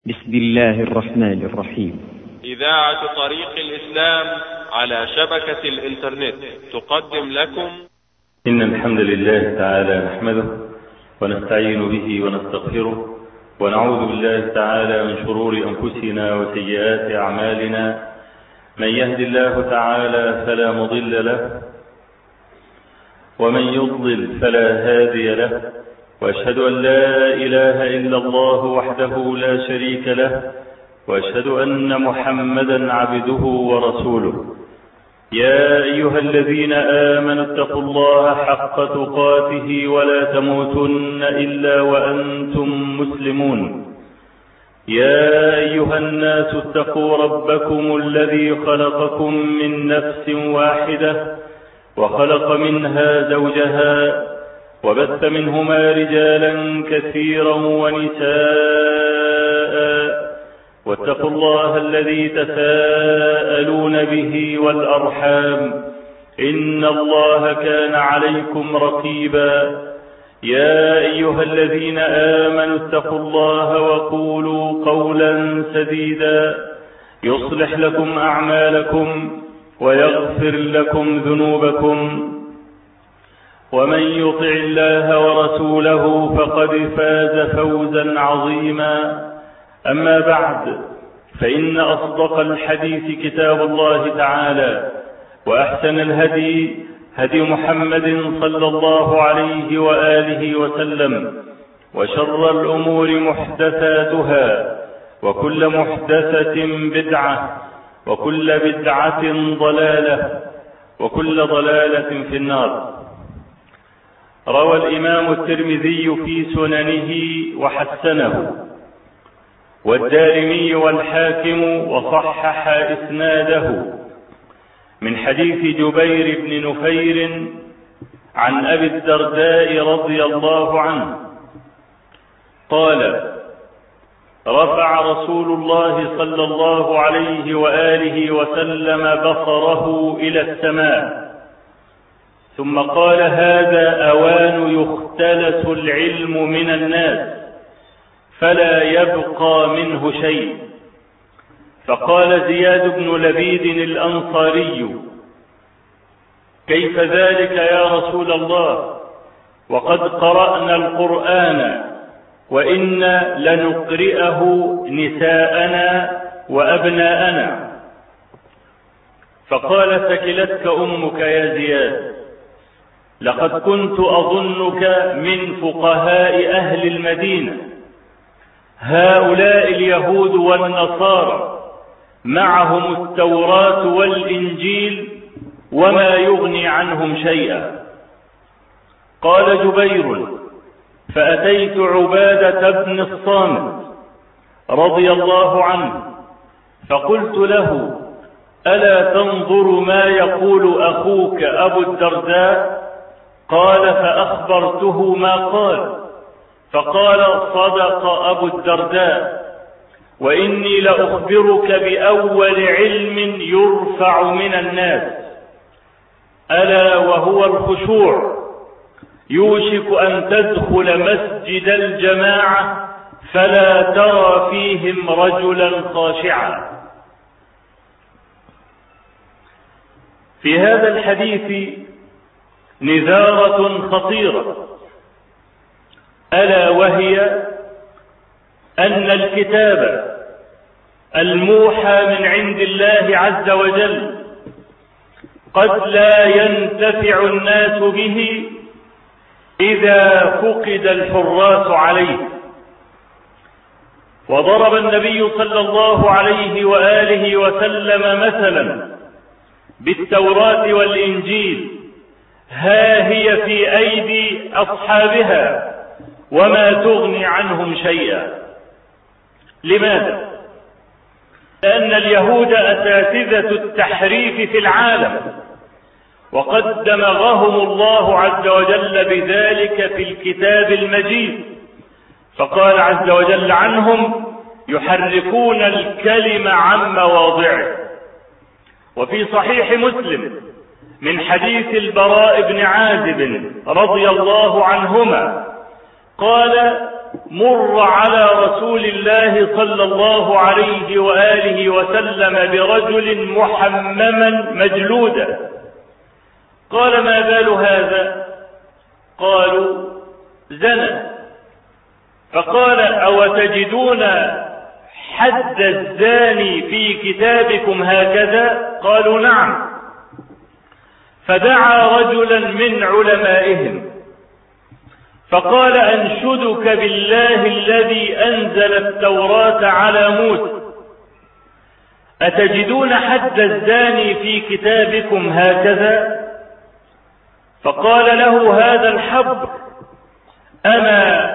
بسم الله الرحمن الرحيم. إذاعة طريق الإسلام على شبكة الإنترنت تقدم لكم إن الحمد لله تعالى نحمده ونستعين به ونستغفره ونعوذ بالله تعالى من شرور أنفسنا وسيئات أعمالنا. من يهد الله تعالى فلا مضل له ومن يضلل فلا هادي له، وأشهد أن لا إله إلا الله وحده لا شريك له، وأشهد أن محمدا عبده ورسوله. يا أيها الذين آمنوا اتقوا الله حق تقاته ولا تموتن إلا وأنتم مسلمون. يا أيها الناس اتقوا ربكم الذي خلقكم من نفس واحدة وخلق منها زوجها وبث منهما رجالا كثيرا ونساء، واتقوا الله الذي تساءلون به والأرحام إن الله كان عليكم رقيبا. يا أيها الذين آمنوا اتقوا الله وقولوا قولا سديدا يصلح لكم أعمالكم ويغفر لكم ذنوبكم، ومن يطع الله ورسوله فقد فاز فوزا عظيما. أما بعد، فإن أصدق الحديث كتاب الله تعالى، وأحسن الهدي هدي محمد صلى الله عليه وآله وسلم، وشر الأمور محدثاتها، وكل محدثة بدعة، وكل بدعة ضلالة، وكل ضلالة في النار. روى الإمام الترمذي في سننه وحسنه، والدارمي والحاكم وصحح إسناده، من حديث جبير بن نفير عن أبي الدرداء رضي الله عنه قال: رفع رسول الله صلى الله عليه وآله وسلم بصره إلى السماء ثم قال: هذا أوان يختلس العلم من الناس فلا يبقى منه شيء. فقال زياد بن لبيد الأنصاري: كيف ذلك يا رسول الله، وقد قرأنا القرآن وإنا لنقرئه نساءنا وأبناءنا. فقال: ثكلتك أمك يا زياد، لقد كنت أظنك من فقهاء أهل المدينة. هؤلاء اليهود والنصارى معهم التوراة والإنجيل وما يغني عنهم شيئا. قال جبير: فأتيت عبادة بن الصامت رضي الله عنه فقلت له: ألا تنظر ما يقول أخوك أبو الدرداء؟ قال: فأخبرته ما قال، فقال: صدق أبو الدرداء، وإني لأخبرك بأول علم يرفع من الناس، ألا وهو الخشوع. يوشك أن تدخل مسجد الجماعة فلا ترى فيهم رجلا خاشعا. في هذا الحديث نذارة خطيرة، ألا وهي أن الكتاب الموحى من عند الله عز وجل قد لا ينتفع الناس به إذا فقد الحراس عليه. وضرب النبي صلى الله عليه وآله وسلم مثلا بالتوراة والإنجيل: ها هي في أيدي أصحابها وما تغني عنهم شيئا. لماذا؟ لأن اليهود أساتذة التحريف في العالم، وقد دمغهم الله عز وجل بذلك في الكتاب المجيد. فقال عز وجل عنهم: يحرفون الكلم عن مواضعه. وفي صحيح مسلم من حديث البراء بن عازب رضي الله عنهما قال: مر على رسول الله صلى الله عليه وآله وسلم برجل محمما مجلودا. قال: ما بال هذا؟ قالوا: زنى. فقال: أو تجدون حد الزاني في كتابكم هكذا؟ قالوا: نعم. فدعا رجلا من علمائهم فقال: أنشدك بالله الذي أنزل التوراة على موسى، أتجدون حد الزاني في كتابكم هكذا؟ فقال له هذا الحبر: أما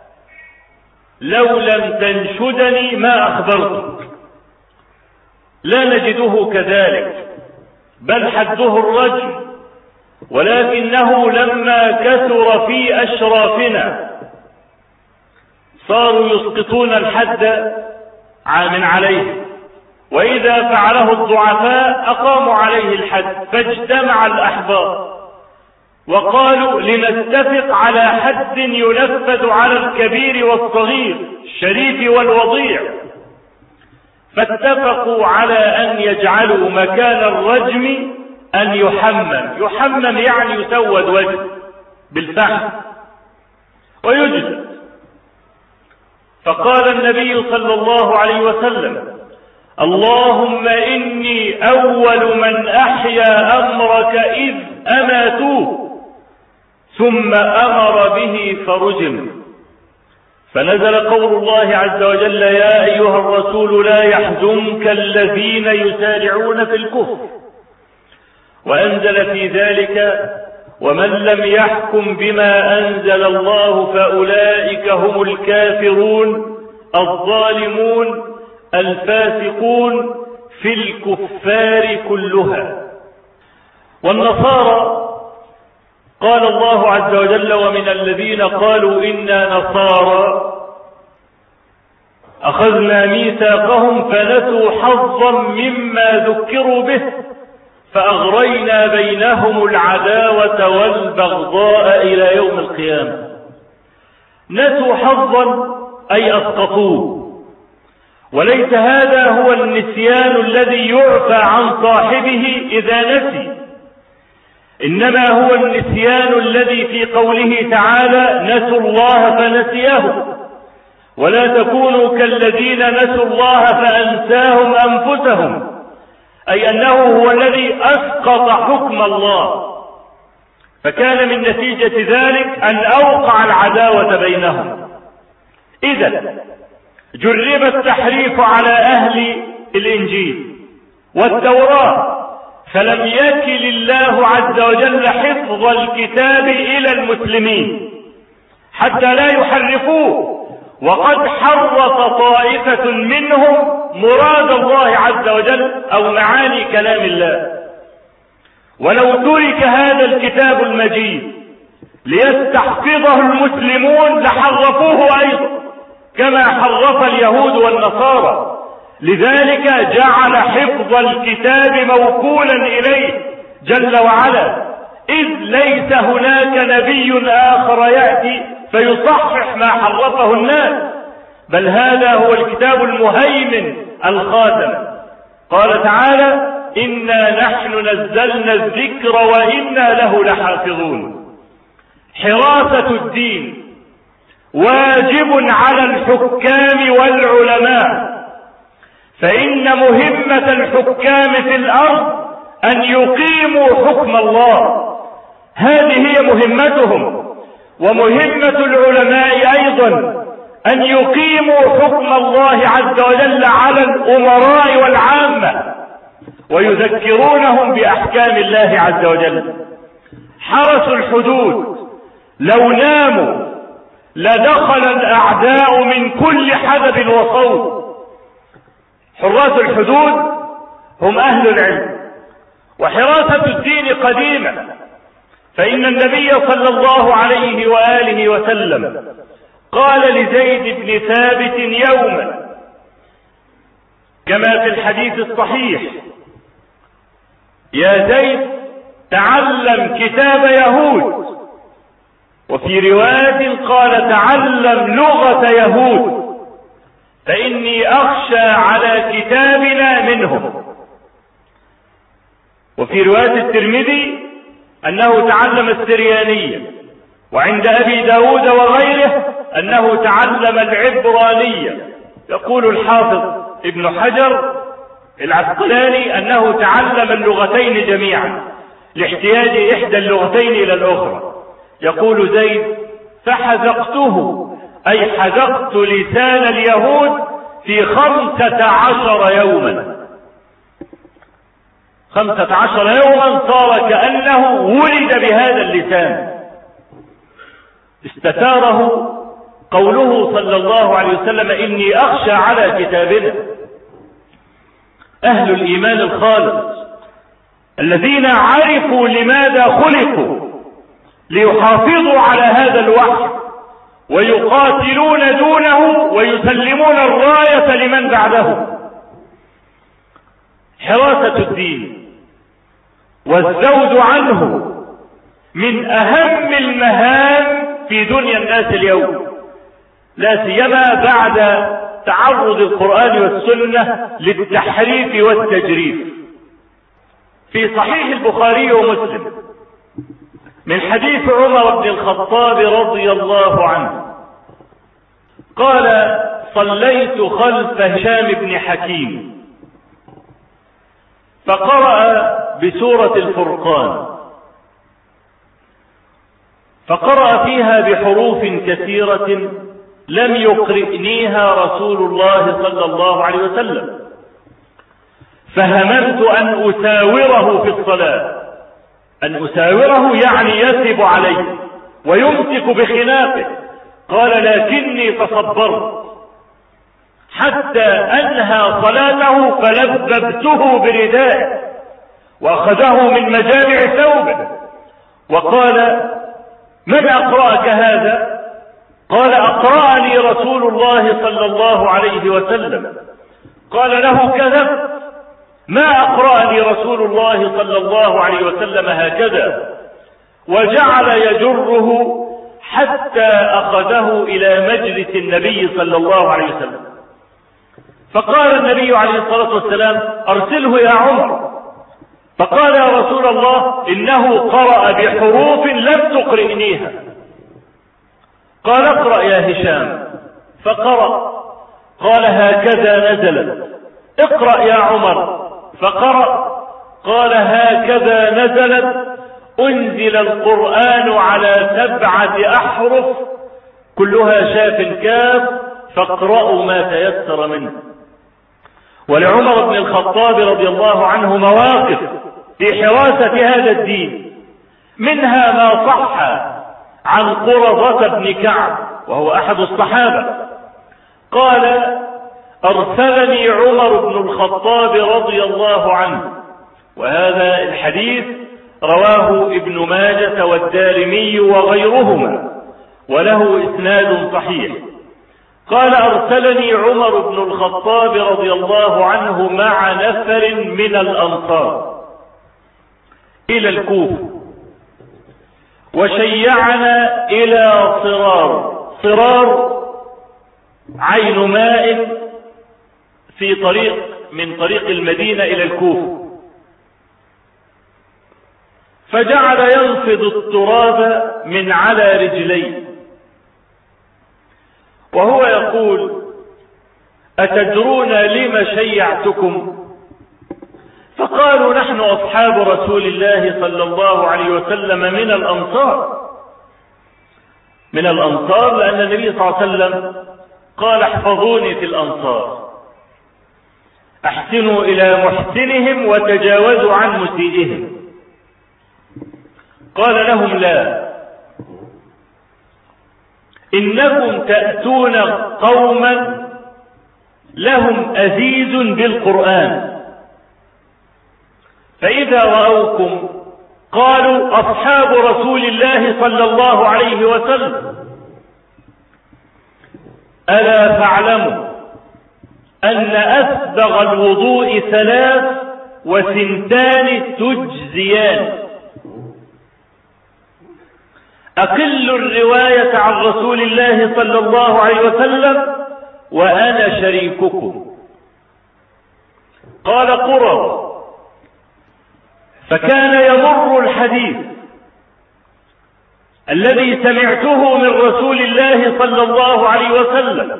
لو لم تنشدني ما أخبرتك. لا نجده كذلك، بل حده الرجم، ولكنه لما كثر في أشرافنا صاروا يسقطون الحد من عليه، وإذا فعله الضعفاء أقاموا عليه الحد. فاجتمع الأحبار وقالوا: لنتفق على حد ينفذ على الكبير والصغير، الشريف والوضيع. فاتفقوا على أن يجعلوا مكان الرجم أن يحمم يعني يسود وجه بالفحم ويجلد. فقال النبي صلى الله عليه وسلم: اللهم إني أول من أحيا أمرك إذ أماتوه، ثم أمر به فرجم. فنزل قول الله عز وجل: يا أيها الرسول لا يحزنك الذين يسارعون في الكفر، وأنزل في ذلك: ومن لم يحكم بما أنزل الله فأولئك هم الكافرون الظالمون الفاسقون في الكفار كلها. والنصارى قال الله عز وجل: ومن الذين قالوا إنا نصارى أخذنا ميثاقهم فنسوا حظا مما ذكروا به فأغرينا بينهم العداوة والبغضاء إلى يوم القيامة. نسوا حظا أي أسقطوه، وليس هذا هو النسيان الذي يعفى عن صاحبه إذا نسي، إنما هو النسيان الذي في قوله تعالى: نسوا الله فنسيهم، ولا تكونوا كالذين نسوا الله فأنساهم أنفسهم، أي أنه هو الذي أسقط حكم الله. فكان من نتيجة ذلك أن أوقع العداوة بينهم. إذا جرب التحريف على أهل الإنجيل والتوراة، فلم يكل الله عز وجل حفظ الكتاب إلى المسلمين حتى لا يحرفوه، وقد حرف طائفة منهم مراد الله عز وجل أو معاني كلام الله. ولو ترك هذا الكتاب المجيد ليستحفظه المسلمون لحرفوه أيضا كما حرف اليهود والنصارى. لذلك جعل حفظ الكتاب موكولا إليه جل وعلا، إذ ليس هناك نبي آخر يأتي فيصحح ما حرفه الناس، بل هذا هو الكتاب المهيمن الخاتم. قال تعالى: إنا نحن نزلنا الذكر وإنا له لحافظون. حراسة الدين واجب على الحكام والعلماء، فإن مهمة الحكام في الأرض أن يقيموا حكم الله، هذه هي مهمتهم. ومهمة العلماء أيضا أن يقيموا حكم الله عز وجل على الأمراء والعامة ويذكرونهم بأحكام الله عز وجل. حرس الحدود لو ناموا لدخل الأعداء من كل حدب وصوب. حراس الحدود هم أهل العلم. وحراسة الدين قديمة، فإن النبي صلى الله عليه وآله وسلم قال لزيد بن ثابت يوما كما في الحديث الصحيح: يا زيد تعلم كتاب يهود وفي رواية قال تعلم لغة يهود فإني أخشى على كتابنا منهم. وفي رواية الترمذي أنه تعلم السريانية، وعند أبي داود وغيره أنه تعلم العبرانية. يقول الحافظ ابن حجر العسقلاني أنه تعلم اللغتين جميعا لاحتياج إحدى اللغتين إلى الأخرى. يقول زيد فحذقته، أي حذقت لسان اليهود في 15 يوما. 15 يوما صار كأنه ولد بهذا اللسان. استثاره قوله صلى الله عليه وسلم إني أخشى على كتابنا. أهل الإيمان الخالص الذين عرفوا لماذا خلقوا، ليحافظوا على هذا الوحي ويقاتلون دونه ويسلمون الراية لمن بعده. حراسة الدين والزود عنه من أهم المهام في دنيا الناس اليوم، لا سيما بعد تعرض القرآن والسنة للتحريف والتجريف. في صحيح البخاري ومسلم من حديث عمر بن الخطاب رضي الله عنه قال صليت خلف هشام بن حكيم فقرأ بسورة الفرقان، فقرأ فيها بحروف كثيرة لم يقرئنيها رسول الله صلى الله عليه وسلم، فهممت أن أساوره في الصلاة. أن أساوره يعني يثب عليه ويمسك بخناقه. قال لكني تصبرت حتى أنهى صلاته فلببته بردائه وأخذه من مجامع ثوبه وقال من أقرأك هذا؟ قال أقرأني رسول الله صلى الله عليه وسلم. قال له كذبت، ما أقرأني رسول الله صلى الله عليه وسلم هكذا. وجعل يجره حتى أخذه إلى مجلس النبي صلى الله عليه وسلم. فقال النبي عليه الصلاة والسلام أرسله يا عمر. فقال يا رسول الله إنه قرأ بحروف لم تقرئنيها. قال اقرأ يا هشام. فقرأ. قال هكذا نزلت. اقرأ يا عمر. فقرأ. قال هكذا نزلت أنزل القرآن على 7 أحرف كلها شاف كاف فاقرأوا ما تيسر منه. ولعمر بن الخطاب رضي الله عنه مواقف في حراسة هذا الدين، منها ما صح عن قرظة بن كعب وهو أحد الصحابة قال أرسلني عمر بن الخطاب رضي الله عنه، وهذا الحديث رواه ابن ماجة والدارمي وغيرهما وله إسناد صحيح. قال أرسلني عمر بن الخطاب رضي الله عنه مع نفر من الأنصار إلى الكوفة، وشيعنا إلى صرار عين ماء في طريق من طريق المدينة إلى الكوفة، فجعل ينفض التراب من على رجليه وهو يقول أتدرون لم شيعتكم؟ فقالوا نحن أصحاب رسول الله صلى الله عليه وسلم من الأنصار لأن النبي صلى الله عليه وسلم قال احفظوني في الأنصار، احسنوا إلى محسنهم وتجاوزوا عن مسيئهم. قال لهم لا، إنكم تأتون قوما لهم أزيز بالقرآن، فإذا رأوكم قالوا أصحاب رسول الله صلى الله عليه وسلم. ألا فاعلموا أن أسبغ الوضوء 3 و2 تجزيان. أقل الرواية عن رسول الله صلى الله عليه وسلم وأنا شريككم. قال قرر، فكان يمر الحديث الذي سمعته من رسول الله صلى الله عليه وسلم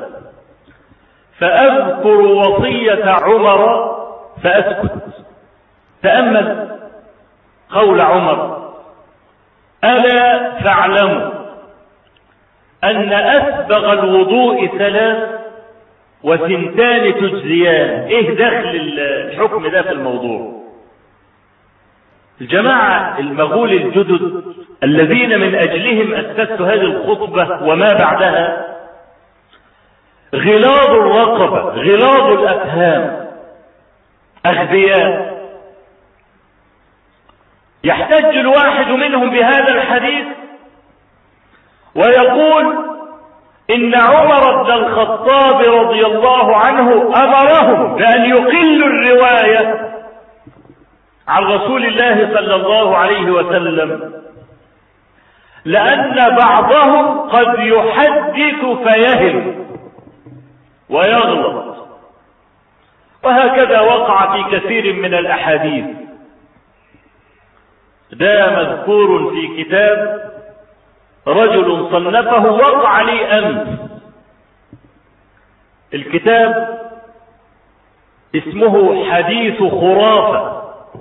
فأذكر وصية عمر فأسكت. تأمل قول عمر: ألا فاعلموا أن أسبغ الوضوء 3 و2 تجزيان. إيه دخل الحكم ده في الموضوع؟ الجماعة المغول الجدد الذين من أجلهم أسست هذه الخطبة وما بعدها غلاظ الرقبة، غلاظ الأفهام، أغبياء. يحتج الواحد منهم بهذا الحديث ويقول إن عمر بن الخطاب رضي الله عنه أمرهم بأن يقلوا الرواية عن رسول الله صلى الله عليه وسلم لأن بعضهم قد يحدث فيهم ويغلط. وهكذا وقع في كثير من الأحاديث. ده مذكور في كتاب رجل صنفه وقع لي أمس. الكتاب اسمه حديث خرافة.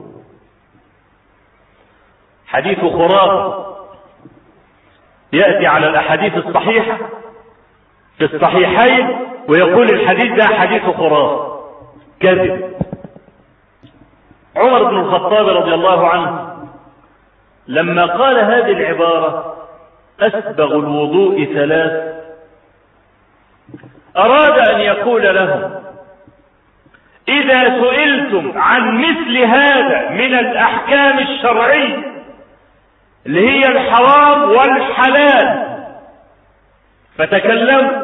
حديث خرافة يأتي على الأحاديث الصحيحة في الصحيحين ويقول الحديث ده حديث خرافة. كذب. عمر بن الخطاب رضي الله عنه لما قال هذه العبارة أسبغ الوضوء 3 أراد أن يقول لهم: إذا سئلتم عن مثل هذا من الأحكام الشرعية اللي هي الحرام والحلال فتكلموا،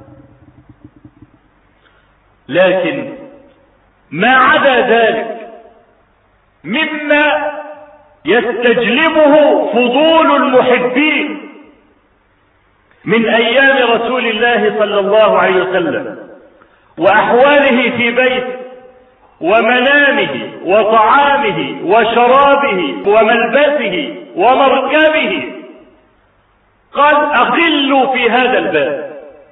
لكن ما عدا ذلك مما يستجلبه فضول المحبين من أيام رسول الله صلى الله عليه وسلم وأحواله في بيته ومنامه وطعامه وشرابه وملبسه ومركبه، قال أقلوا في هذا الباب.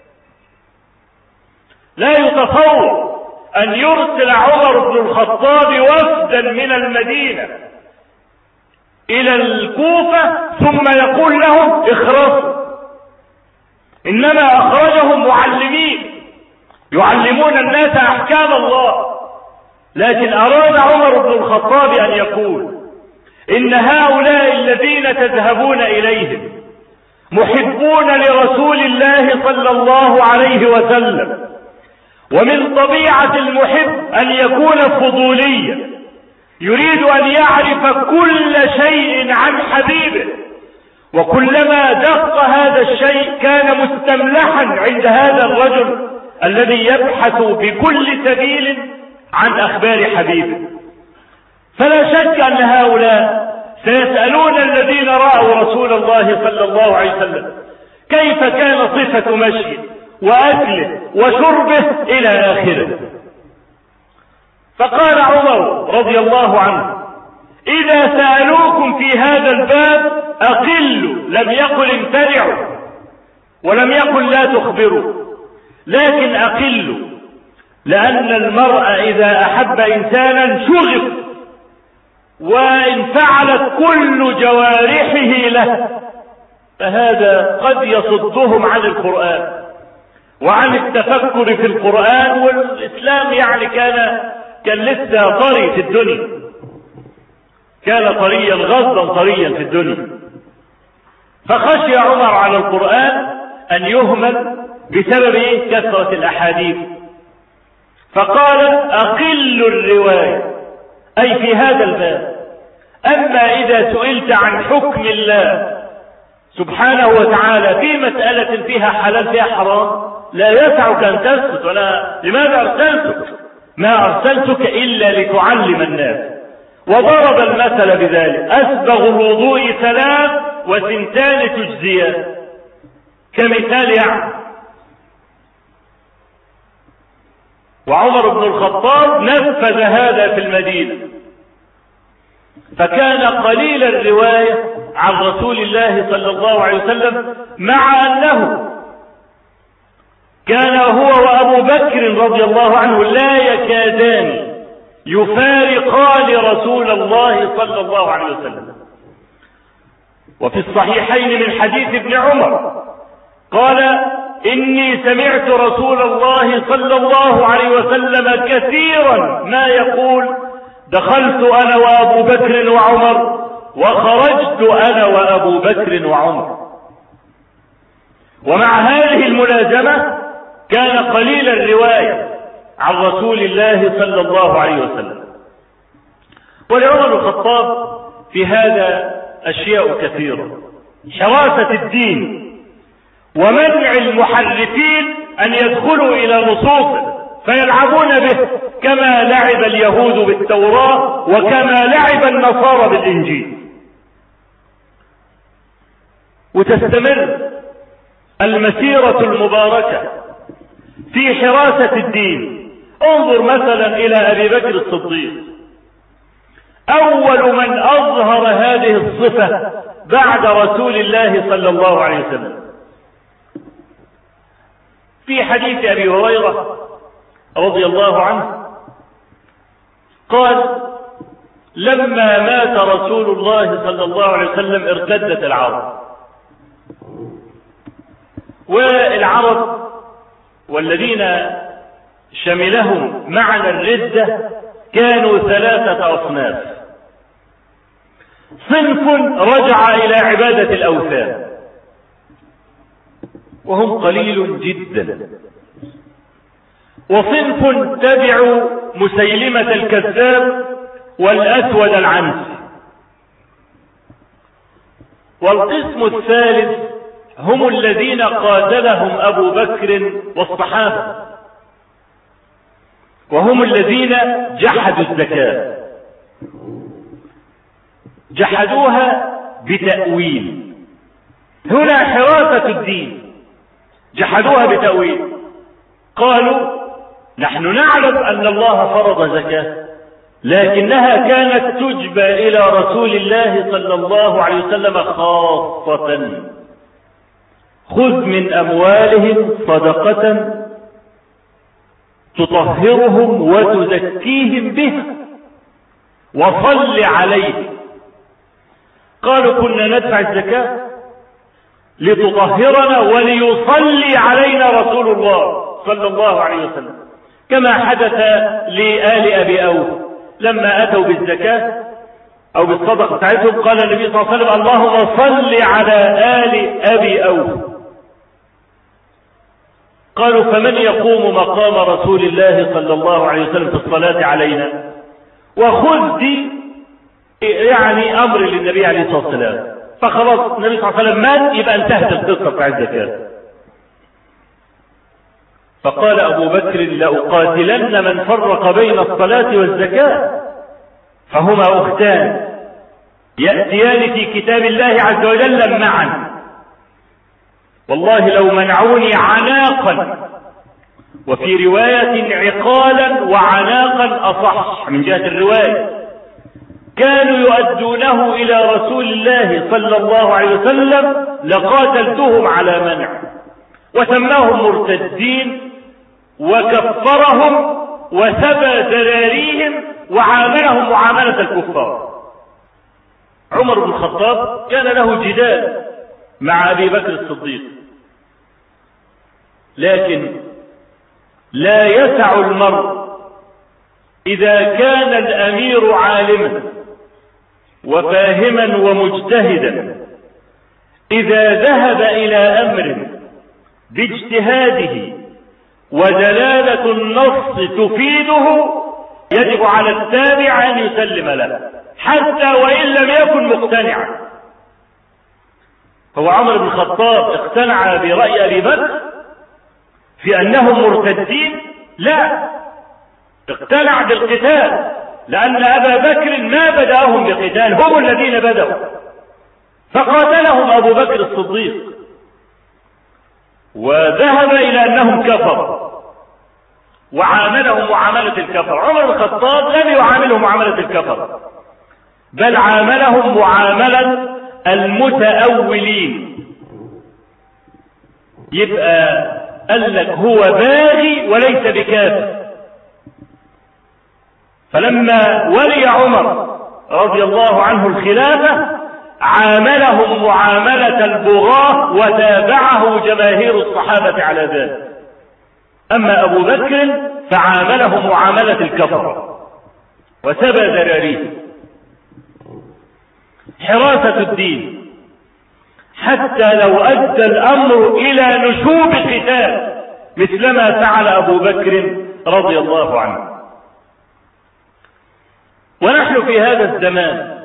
لا يتصور أن يرسل عمر بن الخطاب وفدا من المدينة إلى الكوفة ثم يقول لهم اخرسوا. إنما أخرجهم معلمين يعلمون الناس أحكام الله. لكن أراد عمر بن الخطاب أن يقول إن هؤلاء الذين تذهبون إليهم محبون لرسول الله صلى الله عليه وسلم، ومن طبيعة المحب أن يكون فضوليا، يريد أن يعرف كل شيء عن حبيبه، وكلما دق هذا الشيء كان مستملحا عند هذا الرجل الذي يبحث بكل سبيل عن أخبار حبيبه. فلا شك أن هؤلاء سيسألون الذين رأوا رسول الله صلى الله عليه وسلم كيف كان صفة مشيه وأكله وشربه إلى آخره. فقال عمر رضي الله عنه: إذا سألوكم في هذا الباب أقلوا، لم يقل امتنعوا ولم يقل لا تخبروا، لكن أقلوا، لأن المرء إذا أحب إنسانا شغف وانفعلت كل جوارحه له، فهذا قد يصدهم عن القرآن وعن التفكر في القرآن. والإسلام يعني كان لسه طري في الدنيا، كان طريا غضا طريا في الدنيا. فخشي عمر على القرآن أن يهمل بسبب كثرة الأحاديث، فقال أقل الرواية، أي في هذا الباب. أما إذا سئلت عن حكم الله سبحانه وتعالى في مسألة فيها حلال فيها حرام لا يسعك أن تسكت. ولا لماذا أرسلتك؟ ما أرسلتك إلا لتعلم الناس وضرب المثل بذلك: أسبغ الوضوء 3 و2 تجزيان، كمثال يعني. وعمر بن الخطاب نفذ هذا في المدينة، فكان قليل الرواية عن رسول الله صلى الله عليه وسلم، مع أنه كان هو وأبو بكر رضي الله عنه لا يكادان يفارقان رسول الله صلى الله عليه وسلم. وفي الصحيحين من حديث ابن عمر قال: إني سمعت رسول الله صلى الله عليه وسلم كثيرا ما يقول: دخلت أنا وأبو بكر وعمر، وخرجت أنا وأبو بكر وعمر. ومع هذه الملازمة كان قليل الرواية عن رسول الله صلى الله عليه وسلم. ولعمر الخطاب في هذا أشياء كثيرة: حراسة الدين ومنع المحرفين أن يدخلوا إلى نصوصه فيلعبون به، كما لعب اليهود بالتوراة وكما لعب النصارى بالإنجيل. وتستمر المسيرة المباركة في حراسة الدين. انظر مثلا إلى أبي بكر الصديق، أول من أظهر هذه الصفة بعد رسول الله صلى الله عليه وسلم. في حديث أبي هريرة رضي الله عنه قال: لما مات رسول الله صلى الله عليه وسلم ارتدت العرب، والعرب والذين شملهم معنى الردة كانوا 3 أصناف. صنف رجع إلى عبادة الأوثان وهم قليل جدا، وصنف تبعوا مسيلمة الكذاب والأسود العنسي، والقسم الثالث هم الذين قاتلهم أبو بكر والصحابة، وهم الذين جحدوا الزكاة، جحدوها بتأويل. هنا حراسة الدين جحدوها بتأويل، قالوا: نحن نعلم أن الله فرض زكاة، لكنها كانت تجبى إلى رسول الله صلى الله عليه وسلم خاصة. خذ من أموالهم صدقة تطهرهم وتزكيهم بها وصل عليهم. قالوا: كنا ندفع الزكاة لتطهرنا وليصلي علينا رسول الله صلى الله عليه وسلم، كما حدث لآل أبي أوف لما أتوا بالزكاة أو بالصدقة بتاعتهم، قال النبي صلى الله عليه وسلم: اللهم صل على آل أبي أوف. قالوا: فمن يقوم مقام رسول الله صلى الله عليه وسلم في الصلاة علينا؟ وخذ دي يعني أمر للنبي عليه الصلاة والسلام. فخلاص النبي صلى الله عليه وسلم مات، يبقى انتهت القصة بتاع الزكاة. فقال أبو بكر: لأقاتلن من فرق بين الصلاة والزكاة، فهما أختان يأتيان في كتاب الله عز وجل معا، والله لو منعوني عناقا، وفي رواية عقالا وعناقا أصح من جهة الرواية، كانوا يؤدونه إلى رسول الله صلى الله عليه وسلم لقاتلتهم على منع، وسماهم مرتدين وكفرهم وسبى ذراريهم وعاملهم معاملة الكفار. عمر بن الخطاب كان له جدال مع أبي بكر الصديق، لكن لا يسع المرء إذا كان الأمير عالما وفاهما ومجتهدا، إذا ذهب إلى أمر باجتهاده ودلالة النص تفيده، يجب على التابع أن يسلم له حتى وإن لم يكن مقتنعا. هو عمر بن الخطاب اقتنع برأي أبي بكر في أنهم مرتدين؟ لا، اقتنع بالقتال لأن أبا بكر ما بدأهم بقتال، هم الذين بدأوا، فقاتلهم أبو بكر الصديق وذهب إلى أنهم كفروا وعاملهم معاملة الكفر. عمر بن الخطاب لم يعاملهم معاملة الكفر، بل عاملهم معاملة المتأولين. يبقى قال لك هو باغي وليس بكافر. فلما ولي عمر رضي الله عنه الخلافة عاملهم معاملة البغاة وتابعه جماهير الصحابة على ذلك. أما أبو بكر فعامله معاملة الكفر وسبى ذراريه. حراسة الدين حتى لو أدى الأمر إلى نشوب قتال مثلما فعل أبو بكر رضي الله عنه. ونحن في هذا الزمان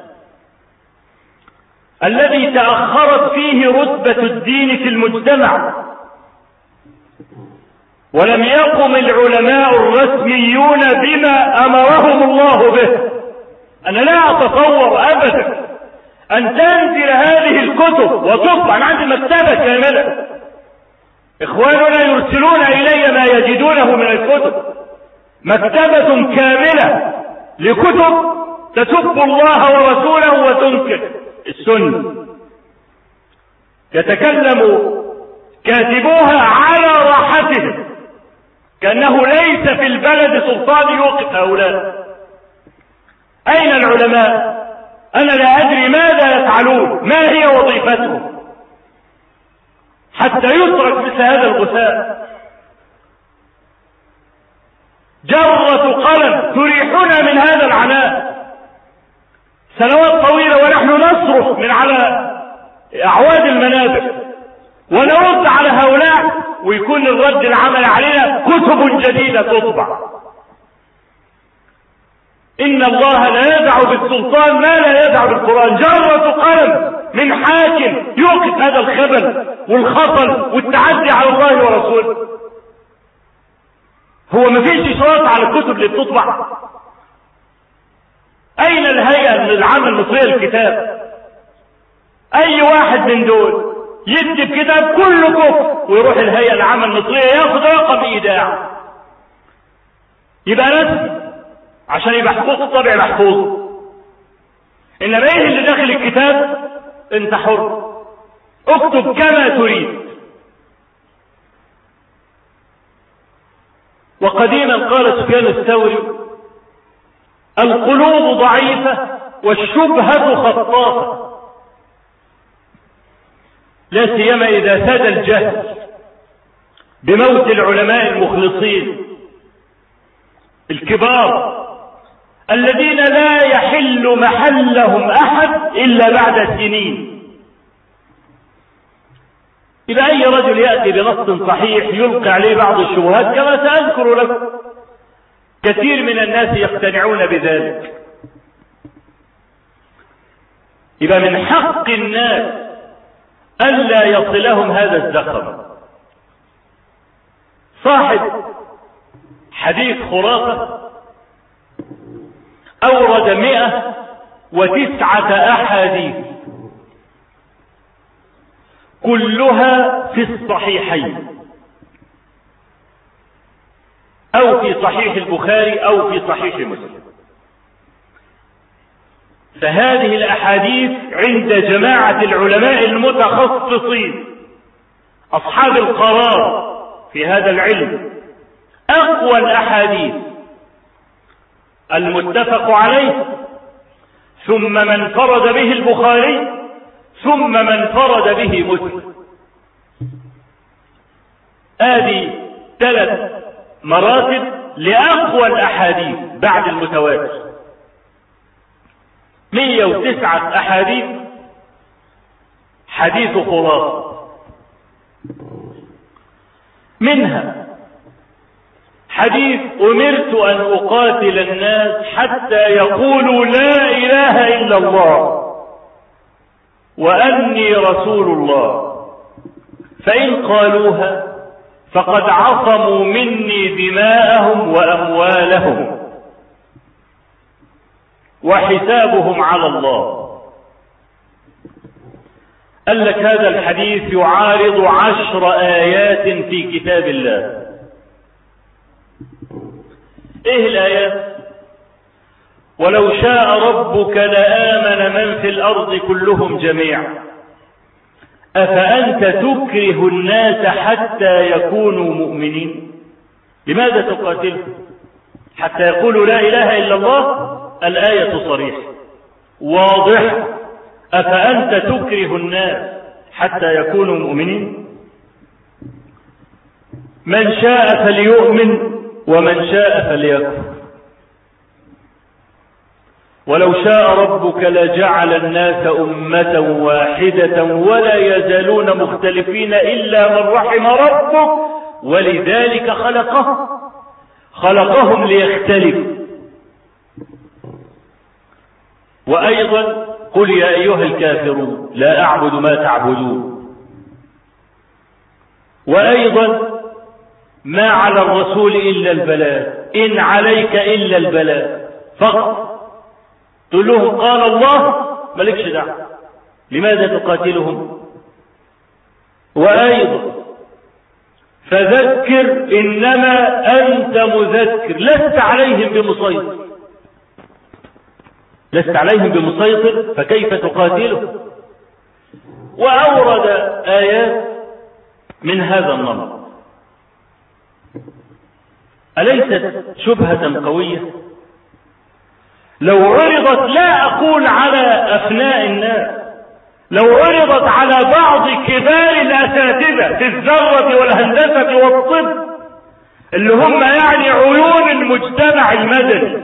الذي تأخرت فيه رتبة الدين في المجتمع، ولم يقم العلماء الرسميون بما أمرهم الله به. أنا لا أتصور أبدا أن تنزل هذه الكتب وتطبع. أنا عندي مكتبة كاملة، إخواننا يرسلون إلي ما يجدونه من الكتب، مكتبة كاملة لكتب تسب الله ورسوله وتنكر السنة، يتكلم كاتبوها على راحتهم كأنه ليس في البلد سلطان يوقف هؤلاء. أين العلماء؟ أنا لا أدري ماذا يفعلون، ما هي وظيفتهم حتى يترك مثل هذا الغثاء. جرة قلم تريحنا من هذا العناء سنوات طويلة ونحن نصرخ من على أعواد المنابر ونرد على هؤلاء، ويكون الرد العمل علينا كتب جديدة تطبع. إن الله لا يدع بالسلطان ما لا يدع بالقرآن. جرة قلم من حاكم يوقف هذا الخبل والخطل والتعدي على الله ورسوله. هو ما فيش إشراف على الكتب اللي بتطبع؟ أين الهيئة من العامة المصرية للكتاب؟ أي واحد من دول يكتب كتاب كله كفر ويروح الهيئة العامة المصرية ياخد رقم إيداع يبقى رسمي عشان يبقى حقوق الطبع محفوظ. إنما إيه اللي داخل الكتاب؟ أنت حر، اكتب كما تريد. وقديما قال سفيان الثوري: القلوب ضعيفة والشبهة خطافة، لا سيما إذا ساد الجهل بموت العلماء المخلصين الكبار الذين لا يحل محلهم أحد إلا بعد سنين. إذا أي رجل يأتي بنص صحيح يلقى عليه بعض الشبهات كما سأذكر لكم، كثير من الناس يقتنعون بذلك. إذا من حق الناس ألا يصلهم هذا الزخم. صاحب حديث خرافة أورد 109 أحاديث كلها في الصحيحين أو في صحيح البخاري أو في صحيح مسلم. فهذه الأحاديث عند جماعة العلماء المتخصصين أصحاب القرار في هذا العلم أقوى الأحاديث المتفق عليه، ثم من فرد به البخاري، ثم من فرد به مسلم. هذه 3 مراتب لأقوى الأحاديث بعد المتواتر. 109 أحاديث حديث خلاصة، منها حديث: أمرت أن أقاتل الناس حتى يقولوا لا إله إلا الله وأني رسول الله، فإن قالوها فقد عصموا مني دماءهم وأموالهم. وحسابهم على الله. قال لك هذا الحديث يعارض 10 آيات في كتاب الله. ايه الآيات؟ ولو شاء ربك لآمن من في الأرض كلهم جميعا أفأنت تكره الناس حتى يكونوا مؤمنين؟ لماذا تقاتلهم حتى يقولوا لا إله إلا الله؟ الآية صريحة واضحة. أفأنت تكره الناس حتى يكونوا مؤمنين؟ من شاء فليؤمن ومن شاء فليكفر. ولو شاء ربك لجعل الناس أمة واحدة ولا يزالون مختلفين إلا من رحم ربك ولذلك خلقهم ليختلفوا. وأيضا قل يا أيها الكافرون لا أعبد ما تعبدون. وأيضا ما على الرسول إلا البلاغ إن عليك إلا البلاغ فقط. تقول لهم قال الله مالكش دعوة، لماذا تقاتلهم؟ وأيضا فذكر إنما أنت مذكر لست عليهم بمسيطر فكيف تقاتلهم؟ وأورد آيات من هذا النمط. أليست شبهة قوية؟ لو عرضت، لا أقول على أفناء الناس، لو عرضت على بعض كبار الأساتذة في الذرة والهندسة والطب اللي هم يعني عيون المجتمع المدني،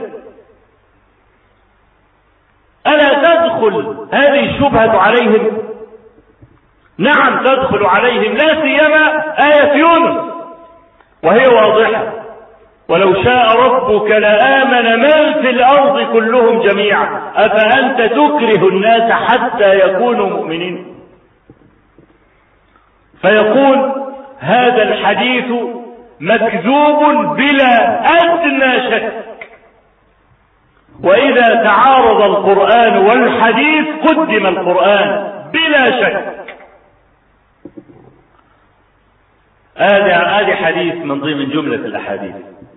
ألا تدخل هذه الشبهة عليهم؟ نعم تدخل عليهم، لا سيما آية يونس وهي واضحة. ولو شاء ربك لآمن من في الأرض كلهم جميعا أفأنت تكره الناس حتى يكونوا مؤمنين؟ فيقول هذا الحديث مكذوب بلا أدنى شك. وإذا تعارض القرآن والحديث قدم القرآن بلا شك. هذا حديث من ضمن جملة الأحاديث.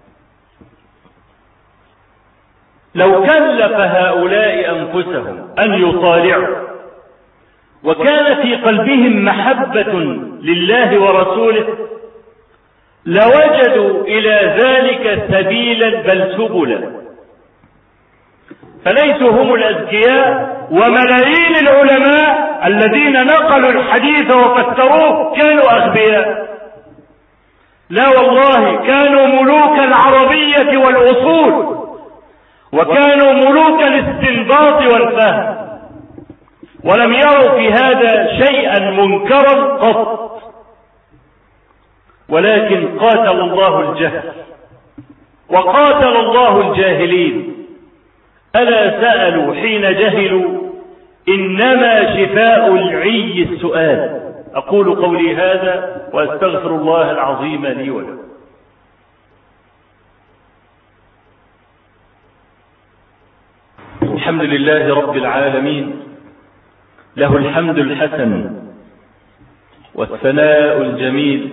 لو كلف هؤلاء أنفسهم أن يطالعوا وكان في قلبهم محبة لله ورسوله لوجدوا إلى ذلك سبيلا بل سبلا. فليسوا هم الأذكياء، وملايين العلماء الذين نقلوا الحديث وفسروه كانوا أغبياء. لا والله، كانوا ملوك العربية والأصول، وكانوا ملوك الاستنباط والفهم، ولم يروا في هذا شيئا منكرا قط. ولكن قاتل الله الجهل وقاتل الله الجاهلين. ألا سألوا حين جهلوا؟ إنما شفاء العي السؤال. أقول قولي هذا وأستغفر الله العظيم لي ولكم. الحمد لله رب العالمين، له الحمد الحسن والثناء الجميل،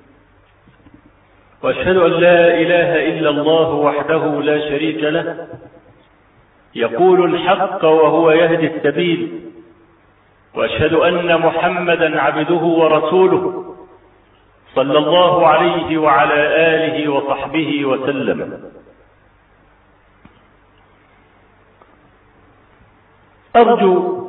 وأشهد أن لا إله إلا الله وحده لا شريك له، يقول الحق وهو يهدي السبيل، وأشهد أن محمدا عبده ورسوله صلى الله عليه وعلى آله وصحبه وسلم. أرجو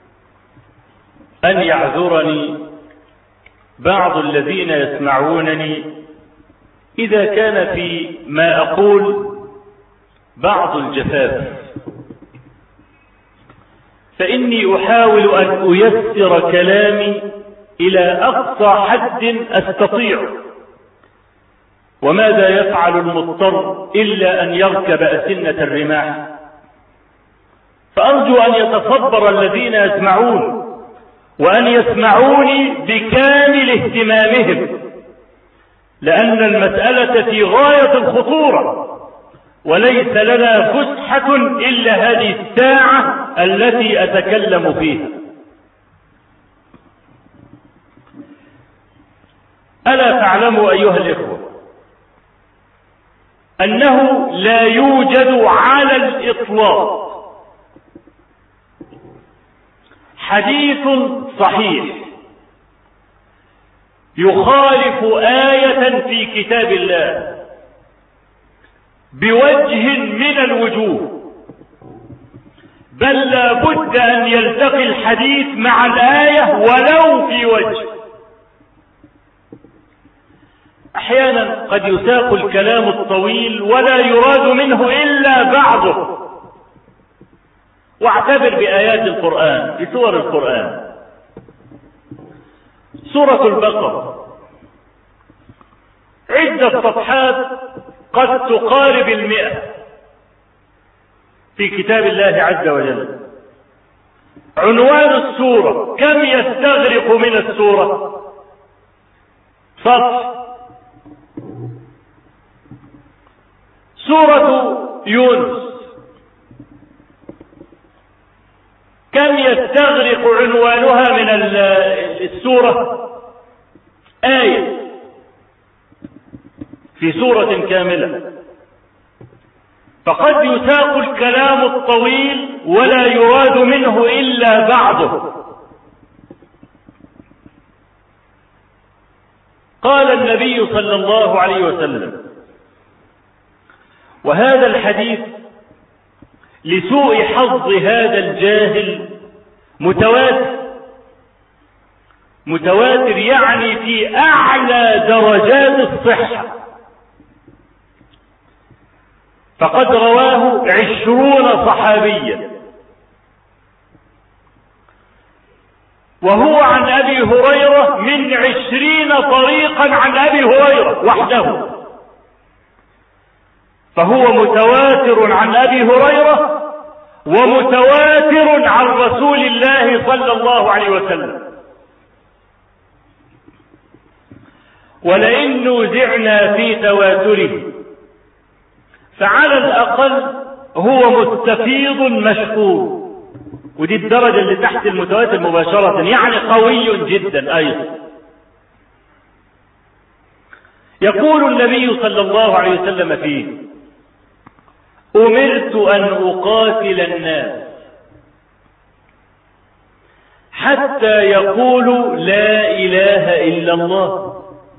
أن يعذرني بعض الذين يسمعونني إذا كان في ما أقول بعض الجفاف، فإني أحاول أن أيسر كلامي إلى أقصى حد أستطيع. وماذا يفعل المضطر إلا أن يركب أسنة الرماح؟ فأرجو أن يتصبر الذين يسمعون، وأن يسمعوني بكامل اهتمامهم، لأن المسألة في غاية الخطورة، وليس لنا فسحة إلا هذه الساعة التي أتكلم فيها. ألا تعلموا أيها الإخوة أنه لا يوجد على الإطلاق حديث صحيح يخالف آية في كتاب الله بوجه من الوجوه، بل لا بد أن يلتقي الحديث مع الآية ولو في وجه. أحيانا قد يساق الكلام الطويل ولا يراد منه إلا بعضه. واعتبر بآيات القرآن، بسور القرآن. سورة البقرة عدة صفحات قد تقارب 100 في كتاب الله عز وجل. عنوان السورة كم يستغرق من السورة؟ صف. سورة يونس كم يستغرق عنوانها من السورة؟ آية في سورة كاملة. فقد يساق الكلام الطويل ولا يراد منه إلا بعضه. قال النبي صلى الله عليه وسلم، وهذا الحديث لسوء حظ هذا الجاهل متواتر يعني في أعلى درجات الصحة، فقد رواه 20 صحابيا، وهو عن أبي هريرة من 20 طريقا عن أبي هريرة وحده، فهو متواتر عن أبي هريرة ومتواتر عن رسول الله صلى الله عليه وسلم. ولئن نوزعنا في تواتره فعلى الأقل هو مستفيض مشهور، ودي الدرجة اللي تحت المتواتر مباشرة، يعني قوي جدا أيضا. يقول النبي صلى الله عليه وسلم فيه: أمرت أن أقاتل الناس حتى يقولوا لا إله إلا الله.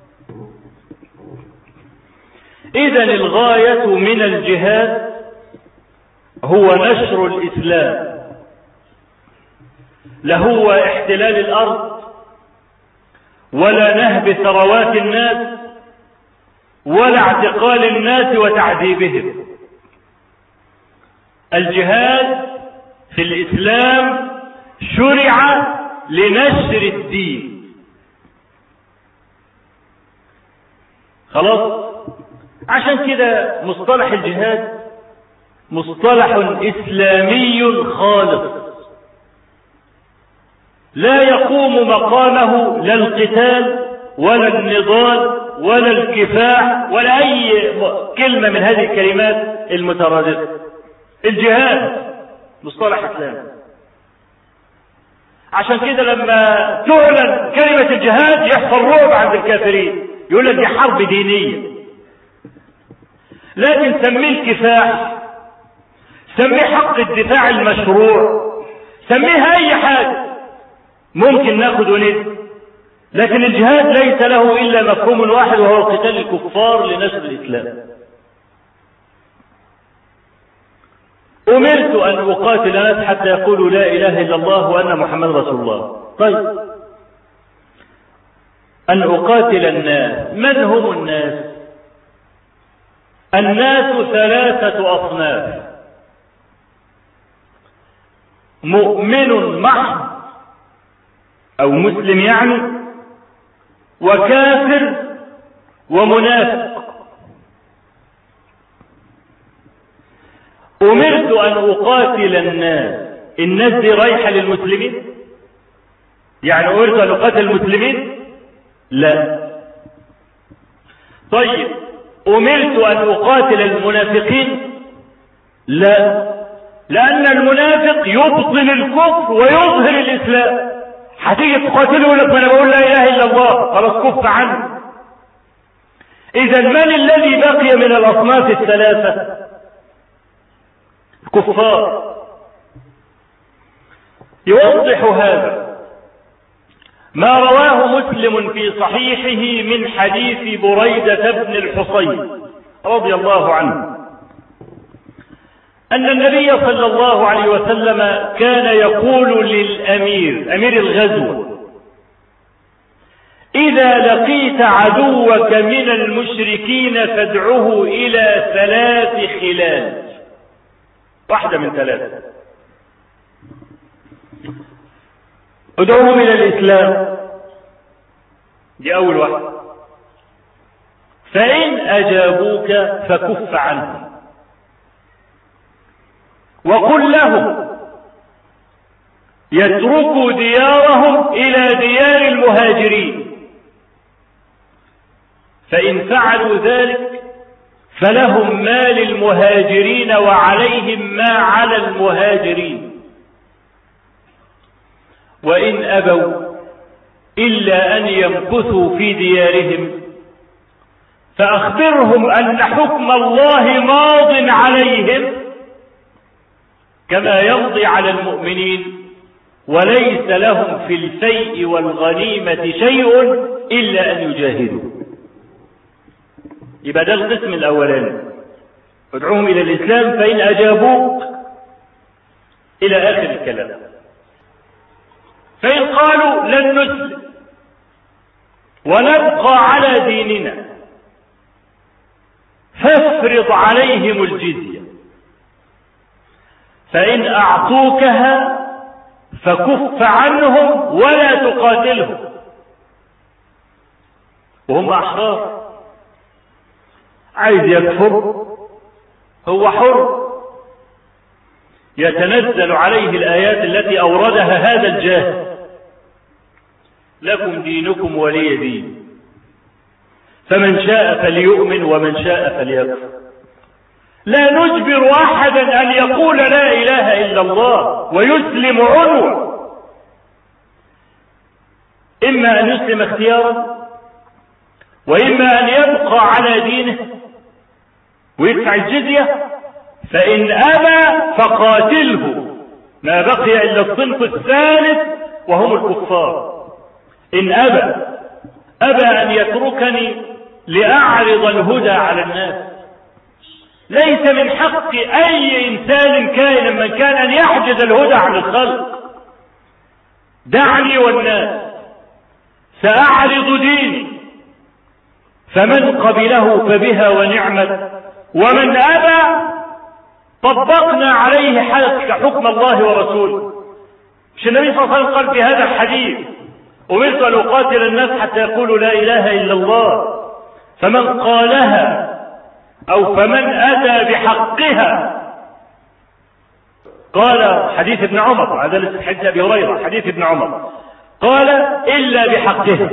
إذن الغاية من الجهاد هو نشر الإسلام، لا هو احتلال الأرض ولا نهب ثروات الناس ولا اعتقال الناس وتعذيبهم. الجهاد في الإسلام شرع لنشر الدين. خلاص؟ عشان كده مصطلح الجهاد مصطلح إسلامي خالص، لا يقوم مقامه لا القتال ولا النضال ولا الكفاح ولا أي كلمة من هذه الكلمات المترادفة. الجهاد مصطلح إسلامي. عشان كده لما تعلن كلمة الجهاد يحصل رعب عند الكافرين، يقول لك دي حرب دينية. لكن سميه الكفاح، سميه حق الدفاع المشروع، سميها أي حاجة ممكن ناخد وندي، لكن الجهاد ليس له إلا مفهوم واحد، وهو قتال الكفار لنشر الإسلام. أمرت أن أقاتل الناس حتى يقولوا لا إله إلا الله وأن محمد رسول الله. طيب، أن أقاتل الناس، من هم الناس؟ الناس 3 أصناف: مؤمن محض أو مسلم يعني، وكافر، ومنافق. أمرت أن أقاتل الناس دي رايحة للمسلمين؟ يعني أمرت أن أقاتل المسلمين؟ لا. طيب، أمرت أن أقاتل المنافقين؟ لا، لأن المنافق يبطل الكفر ويظهر الإسلام. هتيجي تقاتله لك وأنا بقول لا إله إلا الله، خلاص كف عنه. إذا من الذي بقي من الأصناف الثلاثة؟ الكفار. يوضح هذا ما رواه مسلم في صحيحه من حديث بريدة بن الحصين رضي الله عنه أن النبي صلى الله عليه وسلم كان يقول للأمير، أمير الغزو: إذا لقيت عدوك من المشركين فادعه إلى 3 خلال، واحدة من 3. ادعوهم إلى الإسلام، دي أول واحدة. فإن أجابوك فكف عنهم، وقل لهم يتركوا ديارهم إلى ديار المهاجرين، فإن فعلوا ذلك فلهم ما للمهاجرين وعليهم ما على المهاجرين. وإن أبوا إلا أن يمكثوا في ديارهم فأخبرهم أن حكم الله ماض عليهم كما يمضي على المؤمنين، وليس لهم في الفيء والغنيمة شيء إلا أن يجاهدوا. يبقى ده القسم الأولاني: ادعوهم إلى الإسلام فإن أجابوك إلى آخر الكلام. فإن قالوا لن نسلم ونبقى على ديننا فافرض عليهم الجزية، فإن أعطوكها فكف عنهم ولا تقاتلهم، وهم أحرار. عايز يكفر هو حر، يتنزل عليه الآيات التي أوردها هذا الجاهل: لكم دينكم ولي دين، فمن شاء فليؤمن ومن شاء فليكفر. لا نجبر أحدا أن يقول لا إله إلا الله ويسلم عنوة، إما أن يسلم اختيارا وإما أن يبقى على دينه ويدفع الجزية. فإن أبى فقاتله، ما بقي إلا الصنف الثالث وهم الكفار. إن أبى أن يتركني لأعرض الهدى على الناس، ليس من حق أي إنسان كائنا من كان أن يحجز الهدى عن الخلق. دعني والناس، سأعرض ديني، فمن قبله فبها ونعمت، ومن أبى طبقنا عليه حكم الله ورسوله. مش النبي صلى الله عليه وسلم قال في هذا الحديث: أمرت أن أقاتل الناس حتى يقولوا لا إله إلا الله، فمن قالها أو فمن أتى بحقها. قال حديث ابن عمر، هذا حديث أبي هريرة، حديث ابن عمر، قال إلا بحقها،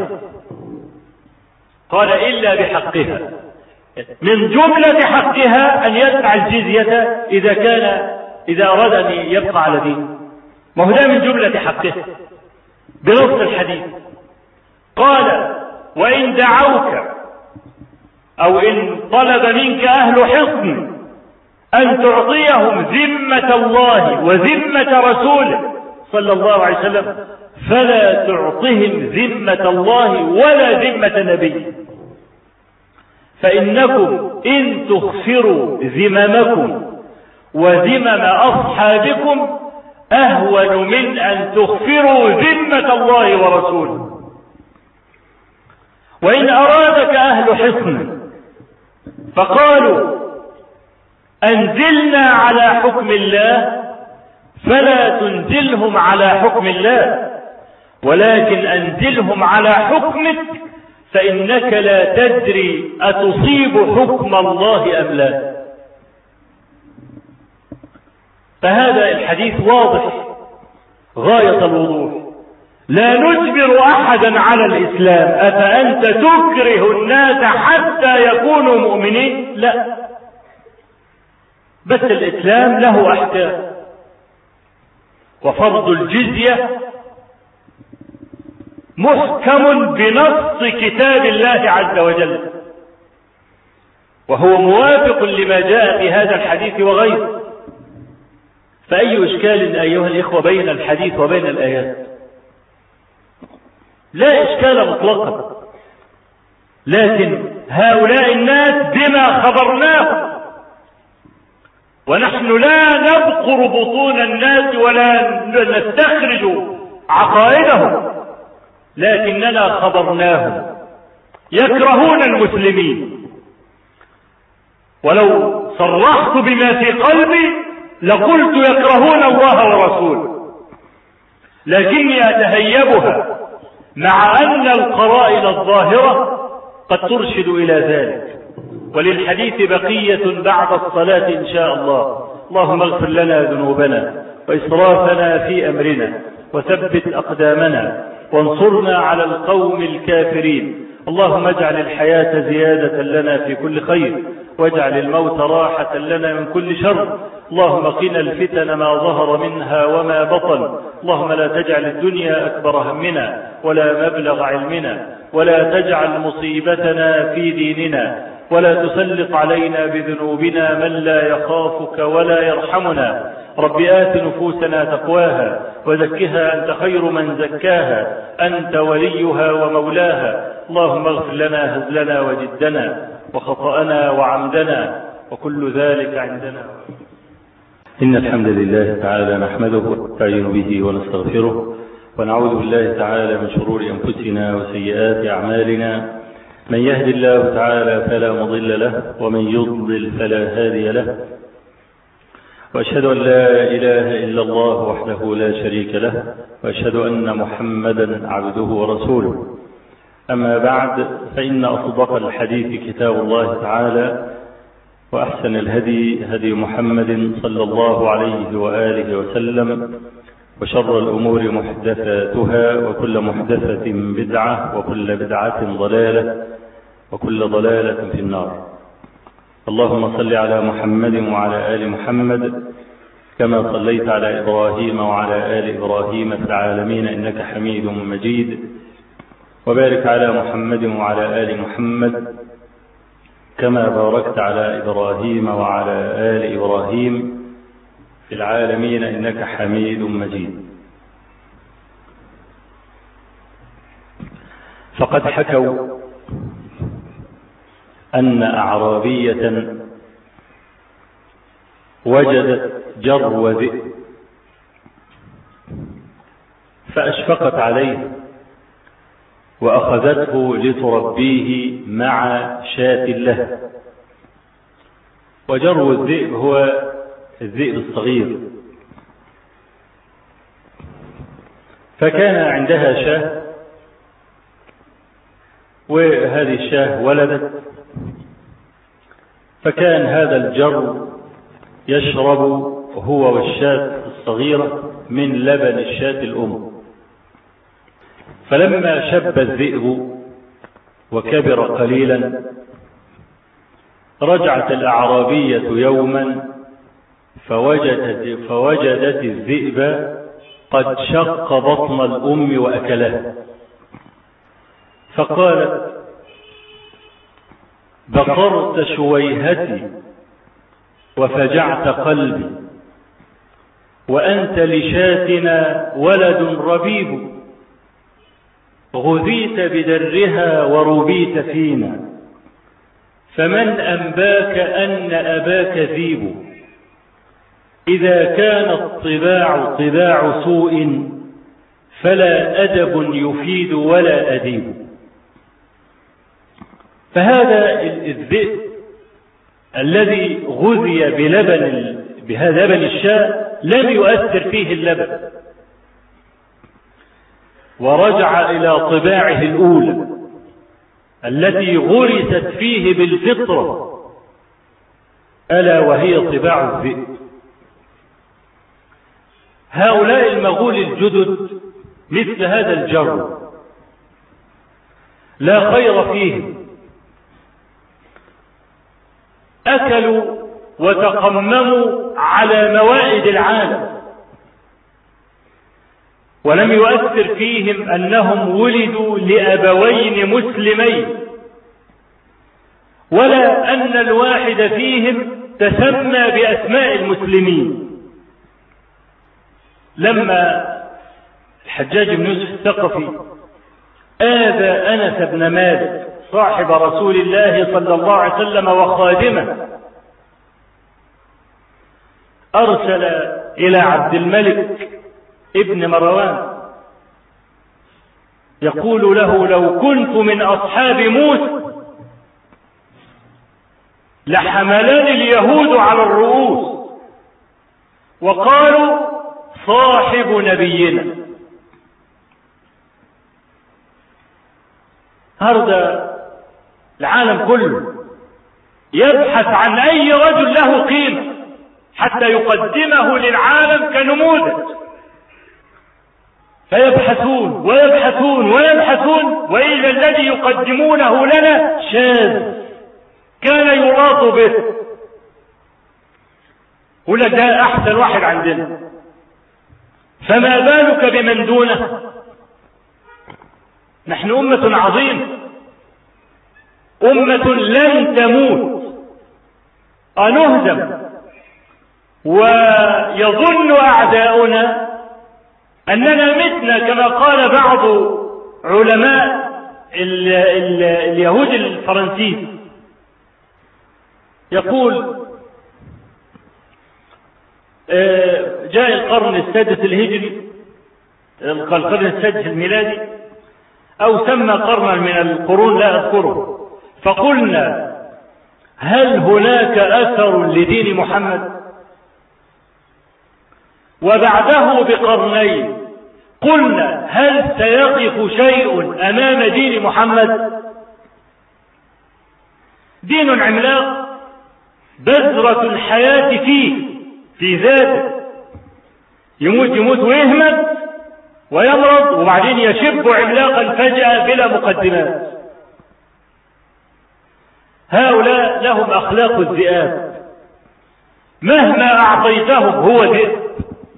قال إلا بحقها. من جملة حقها أن يدفع الجزية إذا أراد أن يبقى على دين. ما هو ده من جملة حقها بنص الحديث. قال: وإن دعوك أو إن طلب منك أهل حصن أن تعطيهم ذمة الله وذمة رسوله صلى الله عليه وسلم فلا تعطهم ذمة الله ولا ذمة نبي، فإنكم إن تخفروا ذممكم وذمم أصحابكم أهون من أن تخفروا ذمة الله ورسوله. وإن أرادك أهل حصن فقالوا أنزلنا على حكم الله فلا تنزلهم على حكم الله، ولكن أنزلهم على حكمك، فإنك لا تدري أتصيب حكم الله أم لا. فهذا الحديث واضح غاية الوضوح. لا نجبر أحدا على الإسلام. أفأنت تكره الناس حتى يكونوا مؤمنين؟ لا، بس الإسلام له أحكام، وفرض الجزية محكم بنص كتاب الله عز وجل، وهو موافق لما جاء في هذا الحديث وغيره. فأي إشكال أيها الإخوة بين الحديث وبين الآيات؟ لا إشكال مطلقا، لكن هؤلاء الناس بما خبرناه، ونحن لا نبقر بطون الناس ولا نستخرج عقائدهم، لكننا خبرناهم يكرهون المسلمين. ولو صرحت بما في قلبي لقلت يكرهون الله ورسوله، لكني أتهيبها مع أن القرائن الظاهرة قد ترشد إلى ذلك. وللحديث بقية بعد الصلاة إن شاء الله. اللهم اغفر لنا ذنوبنا وإسرافنا في أمرنا وثبت أقدامنا وانصرنا على القوم الكافرين. اللهم اجعل الحياة زيادة لنا في كل خير، واجعل الموت راحة لنا من كل شر. اللهم قنا الفتن ما ظهر منها وما بطن. اللهم لا تجعل الدنيا أكبر همنا ولا مبلغ علمنا، ولا تجعل مصيبتنا في ديننا، ولا تسلط علينا بذنوبنا من لا يخافك ولا يرحمنا. رب آت نفوسنا تقواها وزكها أنت خير من زكاها، أنت وليها ومولاها. اللهم اغفر لنا هزلنا وجدنا وخطأنا وعمدنا وكل ذلك عندنا. إن الحمد لله تعالى نحمده ونستعين به ونستغفره، ونعوذ بالله تعالى من شرور أنفسنا وسيئات أعمالنا. من يهد الله تعالى فلا مضل له، ومن يضلل فلا هادي له. وأشهد أن لا إله إلا الله وحده لا شريك له، وأشهد أن محمدا عبده ورسوله. أما بعد، فإن أصدق الحديث كتاب الله تعالى، وأحسن الهدي هدي محمد صلى الله عليه وآله وسلم، وشر الأمور محدثاتها، وكل محدثة بدعة، وكل بدعة ضلالة، وكل ضلالة في النار. اللهم صل على محمد وعلى آل محمد كما صليت على إبراهيم وعلى آل إبراهيم في العالمين إنك حميد مجيد، وبارك على محمد وعلى آل محمد كما باركت على إبراهيم وعلى آل إبراهيم في العالمين إنك حميد مجيد. فقد حكوا أن أعرابية وجدت جرو ذئب فأشفقت عليه وأخذته لتربيه مع شاة له. وجرو الذئب هو الذئب الصغير. فكان عندها شاة، وهذه الشاة ولدت، فكان هذا الجرو يشرب هو والشاة الصغيرة من لبن الشاة الأم. فلما شب الذئب وكبر قليلا، رجعت الأعرابية يوما فوجدت الذئب قد شق بطن الأم وأكلها. فقالت: بقرت شويهتي وفجعت قلبي، وأنت لشاتنا ولد ربيب، غذيت بدرها وربيت فينا، فمن أنباك أن أباك ذيب؟ إذا كان الطباع طباع سوء فلا أدب يفيد ولا أديب. فهذا الذئب الذي غذي بهذا لبن الشاة لم يؤثر فيه اللبن، ورجع إلى طباعه الأولى التي غرست فيه بالفطرة، ألا وهي طباع الذئب. هؤلاء المغول الجدد مثل هذا الجرو لا خير فيهم، أكلوا وتقمموا على موائد العالم، ولم يؤثر فيهم أنهم ولدوا لأبوين مسلمين، ولا أن الواحد فيهم تسمى بأسماء المسلمين. لما الحجاج بن يوسف الثقفي آذى أنس بن مالك صاحب رسول الله صلى الله عليه وسلم وخادمه، أرسل إلى عبد الملك ابن مروان يقول له: لو كنت من أصحاب موسى لحملني اليهود على الرؤوس وقالوا صاحب نبينا. هذا العالم كله يبحث عن أي رجل له قيمة حتى يقدمه للعالم كنموذج، فيبحثون ويبحثون ويبحثون، وإذا الذي يقدمونه لنا شاذ كان يراض به، ولا ده أحسن واحد عندنا، فما بالك بمن دونه؟ نحن أمة عظيمة، أمة لن تموت، أنهزم، ويظن أعداؤنا أننا متنا كما قال بعض علماء اليهود الفرنسيس، يقول: جاء القرن السادس الهجري، القرن السادس الميلادي، أو سمى قرنا من القرون لا أذكره، فقلنا: هل هناك أثر لدين محمد؟ وبعده بقرنين قلنا: هل سيقف شيء أمام دين محمد؟ دين عملاق بذرة الحياة في ذاته، يموت ويهمد ويمرض وبعدين يشب عملاقا فجأة بلا مقدمات. هؤلاء لهم أخلاق الذئاب، مهما أعطيتهم هو ذئب،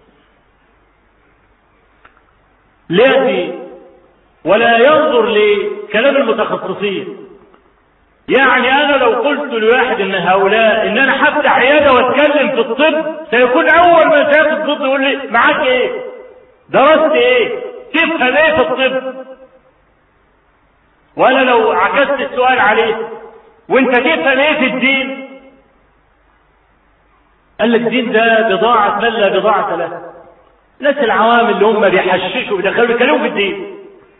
ليأتي ولا ينظر لكلام المتخصصين. يعني أنا لو قلت لواحد إن هؤلاء إن أنا هفتح عيادة واتكلم في الطب، سيكون أول ما شاف الطب يقول لي: معاك إيه؟ درست إيه؟ تفهم إيه في الطب؟ وأنا لو عكست السؤال عليه: وأنت تفهم إيه في الدين؟ قال لك: الدين ده بضاعة من لا بضاعة له. ناس العوام اللي هم بيحششوا بيتكلموا في الدين،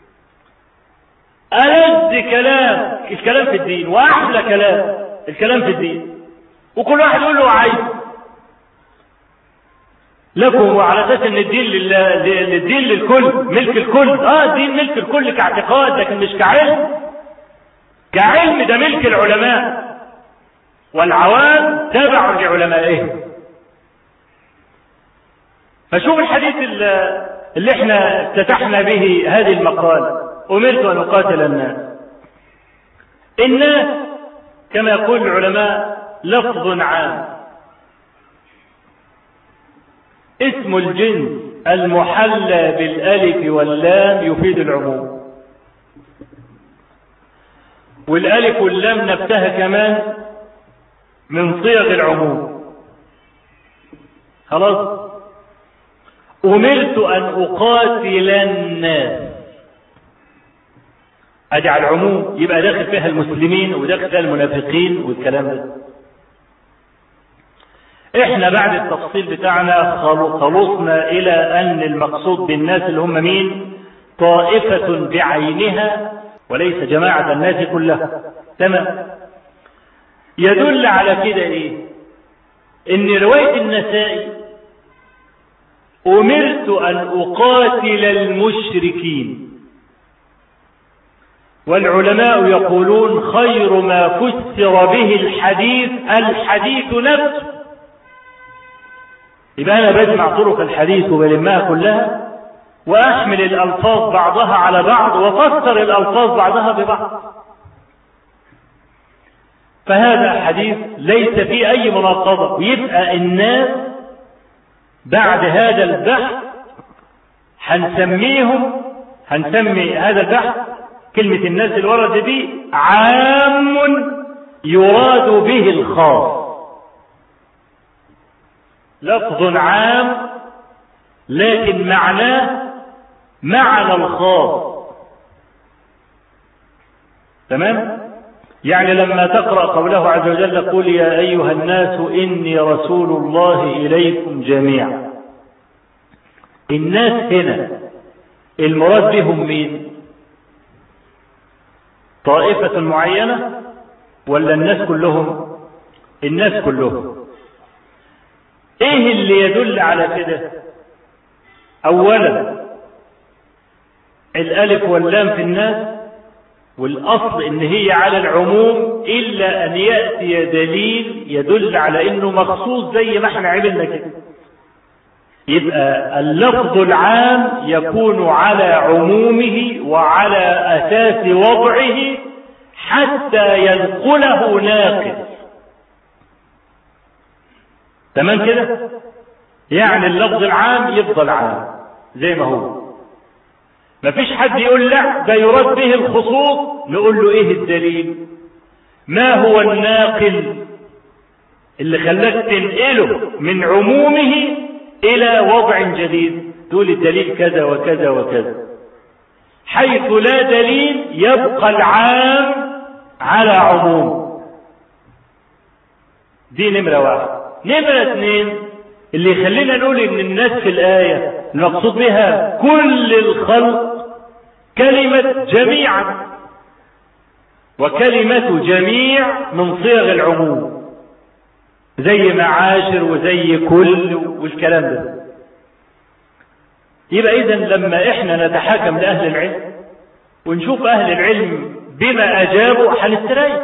ألذ كلام الكلام في الدين، وأحلى كلام الكلام في الدين، وكل واحد يقول له عايز لكم، وعلى أساس إن الدين للدين للكل، ملك الكل. الدين ملك الكل كاعتقاد، لكن مش كعلم. كعلم ده ملك العلماء، والعوام تابع لعلمائهم. فشوف الحديث اللي احنا افتتحنا به هذه المقالة: أمرت أن أقاتل الناس كما يقول العلماء لفظ عام، اسم الجنس المحلى بالألف واللام يفيد العموم، والألف واللام نفسها كمان من صيغ العموم. خلاص، أمرت أن أقاتل الناس، أدي على العموم، يبقى داخل فيها المسلمين وداخل فيها المنافقين والكلام ده. احنا بعد التفصيل بتاعنا خلصنا إلى أن المقصود بالناس اللي هم مين؟ طائفة بعينها وليس جماعة الناس كلها. تمام. يدل على كده ايه؟ ان رواية النسائي: أمرت أن أقاتل المشركين، والعلماء يقولون خير ما فسر به الحديث نفسه. يبقى أنا بجمع طرق الحديث وبلمها كلها، وأحمل الألفاظ بعضها على بعض، وفسر الألفاظ بعضها ببعض. فهذا حديث ليس فيه أي مناقضة. ويبقى الناس بعد هذا البحث هنسمي هذا البحث كلمة الناس اللي ورد دي عام يراد به الخاص، لفظ عام لكن معناه معنى الخاص. تمام؟ يعني لما تقرأ قوله عز وجل قل يا أيها الناس إني رسول الله إليكم جميعا، الناس هنا المراد بهم مين؟ طائفة معينة ولا الناس كلهم؟ الناس كلهم. ايه اللي يدل على كده؟ اولا الالف واللام في الناس، والاصل ان هي على العموم الا ان يأتي دليل يدل على انه مخصوص زي ما احنا عملنا كده. يبقى اللفظ العام يكون على عمومه وعلى اساس وضعه حتى ينقله ناقل. تمام كده؟ يعني اللفظ العام يفضل عام زي ما هو، مفيش حد يقول لا ده يراد به الخصوص، نقول له ايه الدليل؟ ما هو الناقل اللي خلاك تنقله من عمومه الى وضع جديد؟ تقول الدليل كذا وكذا وكذا. حيث لا دليل يبقى العام على عموم. دي نمرة واحد. نمرة اثنين اللي يخلينا نقول ان الناس في الآية المقصود بها كل الخلق كلمة جميعا، وكلمة جميع من صيغ العموم زي معاشر وزي كل والكلام ده. يبقى إذن لما احنا نتحاكم لأهل العلم ونشوف أهل العلم بما أجابوا هنستريح،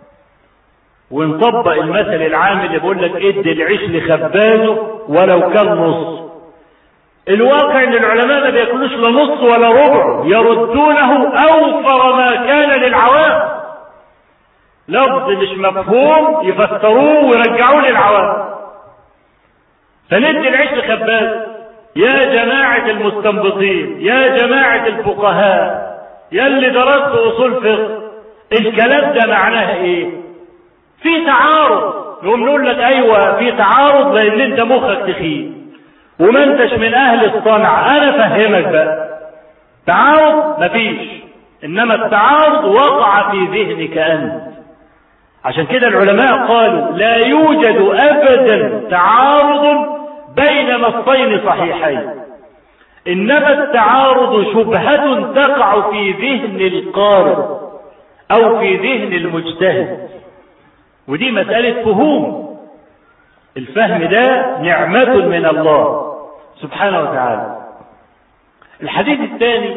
ونطبق المثل العام اللي بيقول لك ادي العيش لخبازه ولو كان نص. الواقع ان العلماء ما بياكلوش لا نص ولا ربع، يردونه اوفر ما كان للعوام. لفظ مش مفهوم يفسروه ويرجعوه للعوام. فندي العيش لخبازه. يا جماعة المستنبطين، يا جماعة الفقهاء، يا اللي درست اصول فقه، الكلام ده معناه ايه؟ في تعارض. نقوم نقول لك ايوه في تعارض لان انت مخك تخين وما انتش من اهل الصنعة. انا فهمك بقى. تعارض مفيش، انما التعارض وقع في ذهنك انت. عشان كده العلماء قالوا لا يوجد ابدا تعارض بين نصين صحيحين، انما التعارض شبهة تقع في ذهن القارئ او في ذهن المجتهد، ودي مسألة فهوم. الفهم ده نعمة من الله سبحانه وتعالى. الحديث الثاني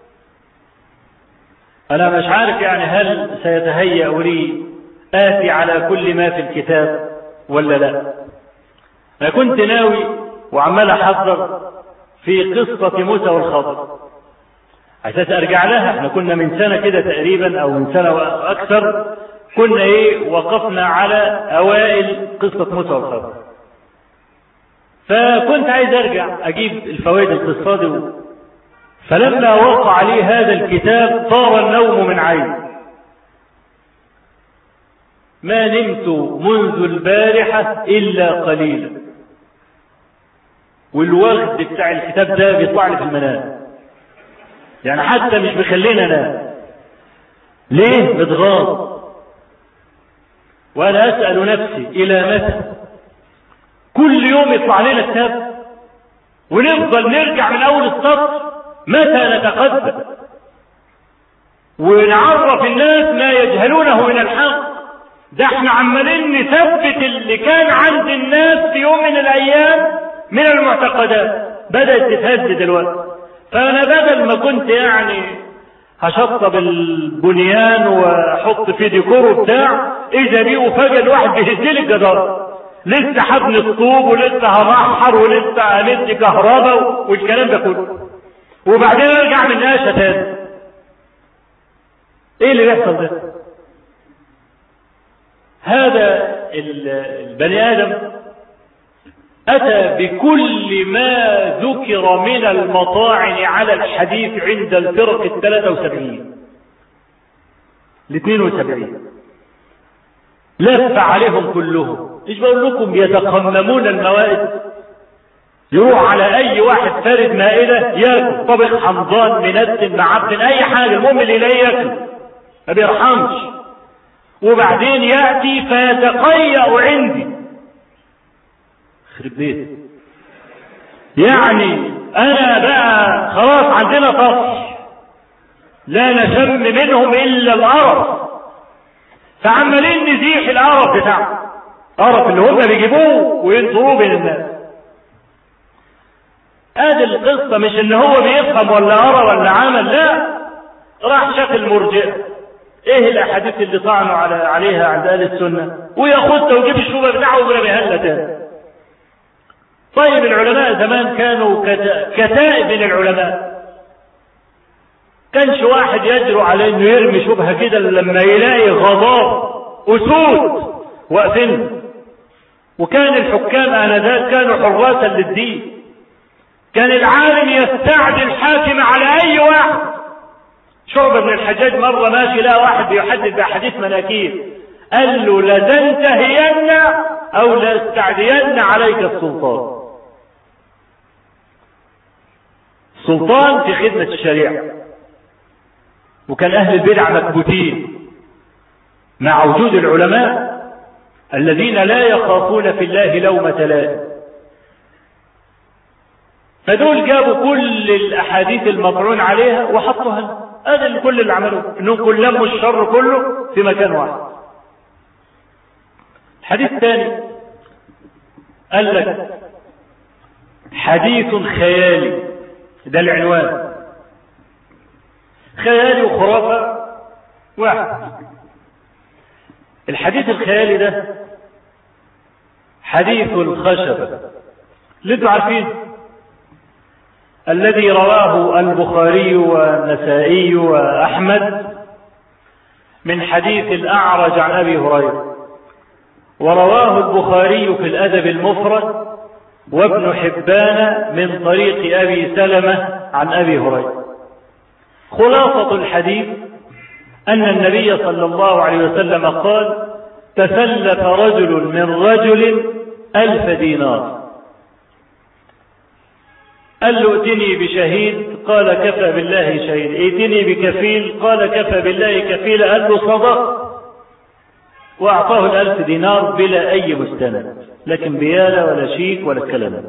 أنا مش عارف يعني هل سيتهيأ لي آتي على كل ما في الكتاب ولا لا. أنا كنت ناوي وعمال أحضر في قصة موسى والخضر أساس أرجع لها. احنا كنا من سنة كده تقريبا أو من سنة وأكثر كنا وقفنا على أوائل قصة موسى والخضر، فكنت عايز أرجع أجيب الفوائد القصة دي. فلما وقع لي هذا الكتاب طار النوم من عيني. ما نمت منذ البارحة إلا قليلا، والوقت بتاع الكتاب ده بيطلع لي في المنام، يعني حتى مش بيخلينا انام. ليه؟ متغاظ. وانا اسأل نفسي الى متى كل يوم يطلع لنا كتاب ونفضل نرجع من اول السطر؟ متى نتقدم ونعرف الناس ما يجهلونه من الحق؟ ده احنا عمالين نثبت اللي كان عند الناس في يوم من الايام من المعتقدات بدأت تتهز دلوقتي. فانا بدل ما كنت يعني هشطب البنيان واحط فيه ديكور وبتاع، اذا بيه وفجأة الواحد بيهزلي الجدار، لسه حبني الطوب ولسه همحر ولسه هندي كهرباء والكلام ده كله، وبعدين ارجع من نقاشة تاني. ايه اللي بيحصل ده؟ هذا البني آدم أتى بكل ما ذكر من المطاعن على الحديث عند الفرق 73 72 لف عليهم كلهم. ايش بقول لكم؟ يتقممون الموائد، يروح على اي واحد فارد مائدة ياكل طبق حمضان منتن معبن اي حاجة، المهم اللي لا ياكل ما بيرحمش، وبعدين يأتي فيتقيأ عندي. خرب بيت، يعني انا بقى خلاص عندنا فصل لا نشم منهم الا القرف، فعمالين نزيح القرف بتاعه، قرف اللي هم بيجيبوه وينطروه بين الناس. ادي القصة، مش ان هو بيفهم ولا قرا ولا عمل، لا، راح شاف المرجئة ايه الاحاديث اللي طعنوا عليها عند اهل السنة وياخدها ويجيب الشبهة بتاعه ويرميها لنا تاني. طيب العلماء زمان كانوا كتائب من العلماء، كانش واحد يجرؤ عليه انه يرمي شبهة كده لما يلاقي غضاب اسود واقفين. وكان الحكام انذاك كانوا حراسا للدين، كان العالم يستعدي الحاكم على اي واحد. شعبة بن الحجاج مرة ماشي لقى واحد بيحدث باحاديث مناكير، قال له لتنتهين او لاستعدين عليك السلطان. السلطان في خدمة الشريعة، وكان اهل البدع مكبوتين مع وجود العلماء الذين لا يخافون في الله لومة لائم. فدول جابوا كل الاحاديث المطعون عليها وحطوها. هذا كل اللي عملوه، انهم كلهم الشر كله في مكان واحد. الحديث الثاني قال لك حديث خيالي، ده العنوان، خيالي وخرافة واحد. الحديث الخيالي ده حديث الخشبة اللي انتوا عارفين، الذي رواه البخاري والنسائي وأحمد من حديث الأعرج عن أبي هريرة، ورواه البخاري في الأدب المفرد وابن حبان من طريق أبي سلمة عن أبي هريرة. خلاصة الحديث أن النبي صلى الله عليه وسلم قال: تسلف رجل من رجل 1000 دينار. قال له: ائتني بشهيد، قال: كفى بالله شهيد. ائتني بكفيل، قال: كفى بالله كفيل. قال له: صدق. واعطاه 1000 دينار بلا اي مستند، لكن بياله ولا شيك ولا الكلام.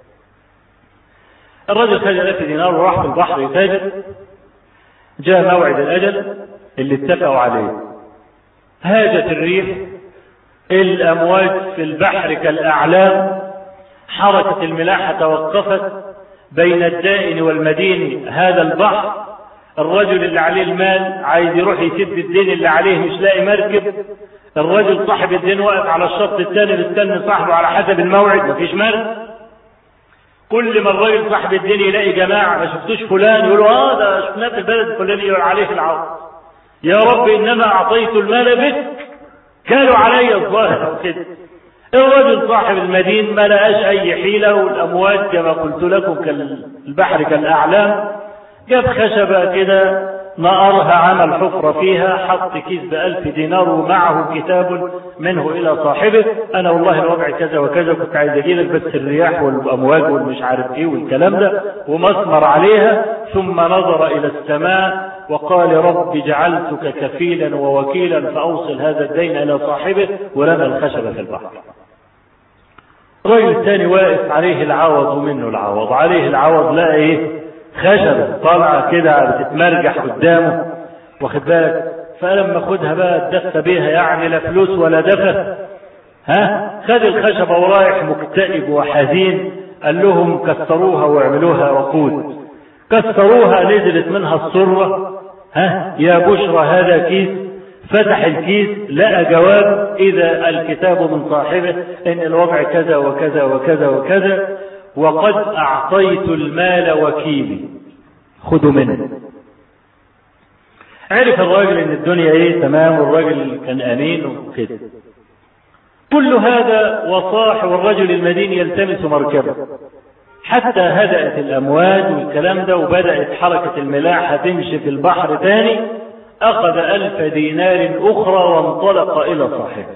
الرجل خد 1000 دينار وراح في البحر يتاجر. جاء موعد الاجل اللي اتفقوا عليه، هاجت الريح، الامواج في البحر كالاعلام، حركة الملاحة توقفت بين الدائن والمدين هذا البحر. الرجل اللي عليه المال عايز يروح يسد الدين اللي عليه، مش لاقي مركب. الرجل صاحب الدين واقف على الشط الثاني مستني صاحبه على حسب الموعد، مفيش مركب. كل ما الرجل صاحب الدين يلاقي جماعة: ما شفتوش فلان؟ يقولوا: ده شفناه في البلد الفلاني، يقول عليه العوض. يا رب إنما أعطيت المال بك، كانوا علي الظاهر كده. الرجل صاحب المدين ما لقاش اي حيلة، والامواج كما قلت لكم كالبحر كالاعلام. جاب خشبة كده نقرها، عمل حفرة فيها، حط كيس ب1000 دينار ومعه كتاب منه الى صاحبه: انا والله الوضع كذا وكذا، كنت عايز اجيلك بس الرياح والامواج والمش عارف ايه والكلام ده، ومسمر عليها. ثم نظر الى السماء وقال: رب جعلتك كفيلا ووكيلا فاوصل هذا الدين الى صاحبه، ورمى الخشبة في البحر. الرجل الثاني واقف عليه العوض ومنه العوض، عليه العوض، لقى ايه؟ خشبة طالعة كده بتتمرجح قدامه، واخد بالك؟ فلما خدها بقى اتدفى بيها، يعني لا فلوس ولا دفى. خد الخشبة ورايح مكتئب وحزين. قال لهم: كسروها واعملوها وقود. كسروها، نزلت منها الصرة. يا بشرى هذا كيس. فتح الكيس لقى جواب: إذا الكتاب من صاحبه إن الوضع كذا وكذا وكذا وكذا، وقد أعطيت المال وكيلي، خذوا منه. عرف الراجل إن الدنيا إيه؟ تمام، والراجل كان أمين وكده. كل هذا وصاح والرجل المديني يلتمس مركبه، حتى هدأت الأمواج والكلام ده وبدأت حركة الملاحة تمشي في البحر تاني. أخذ 1000 دينار أخرى وانطلق إلى صاحبه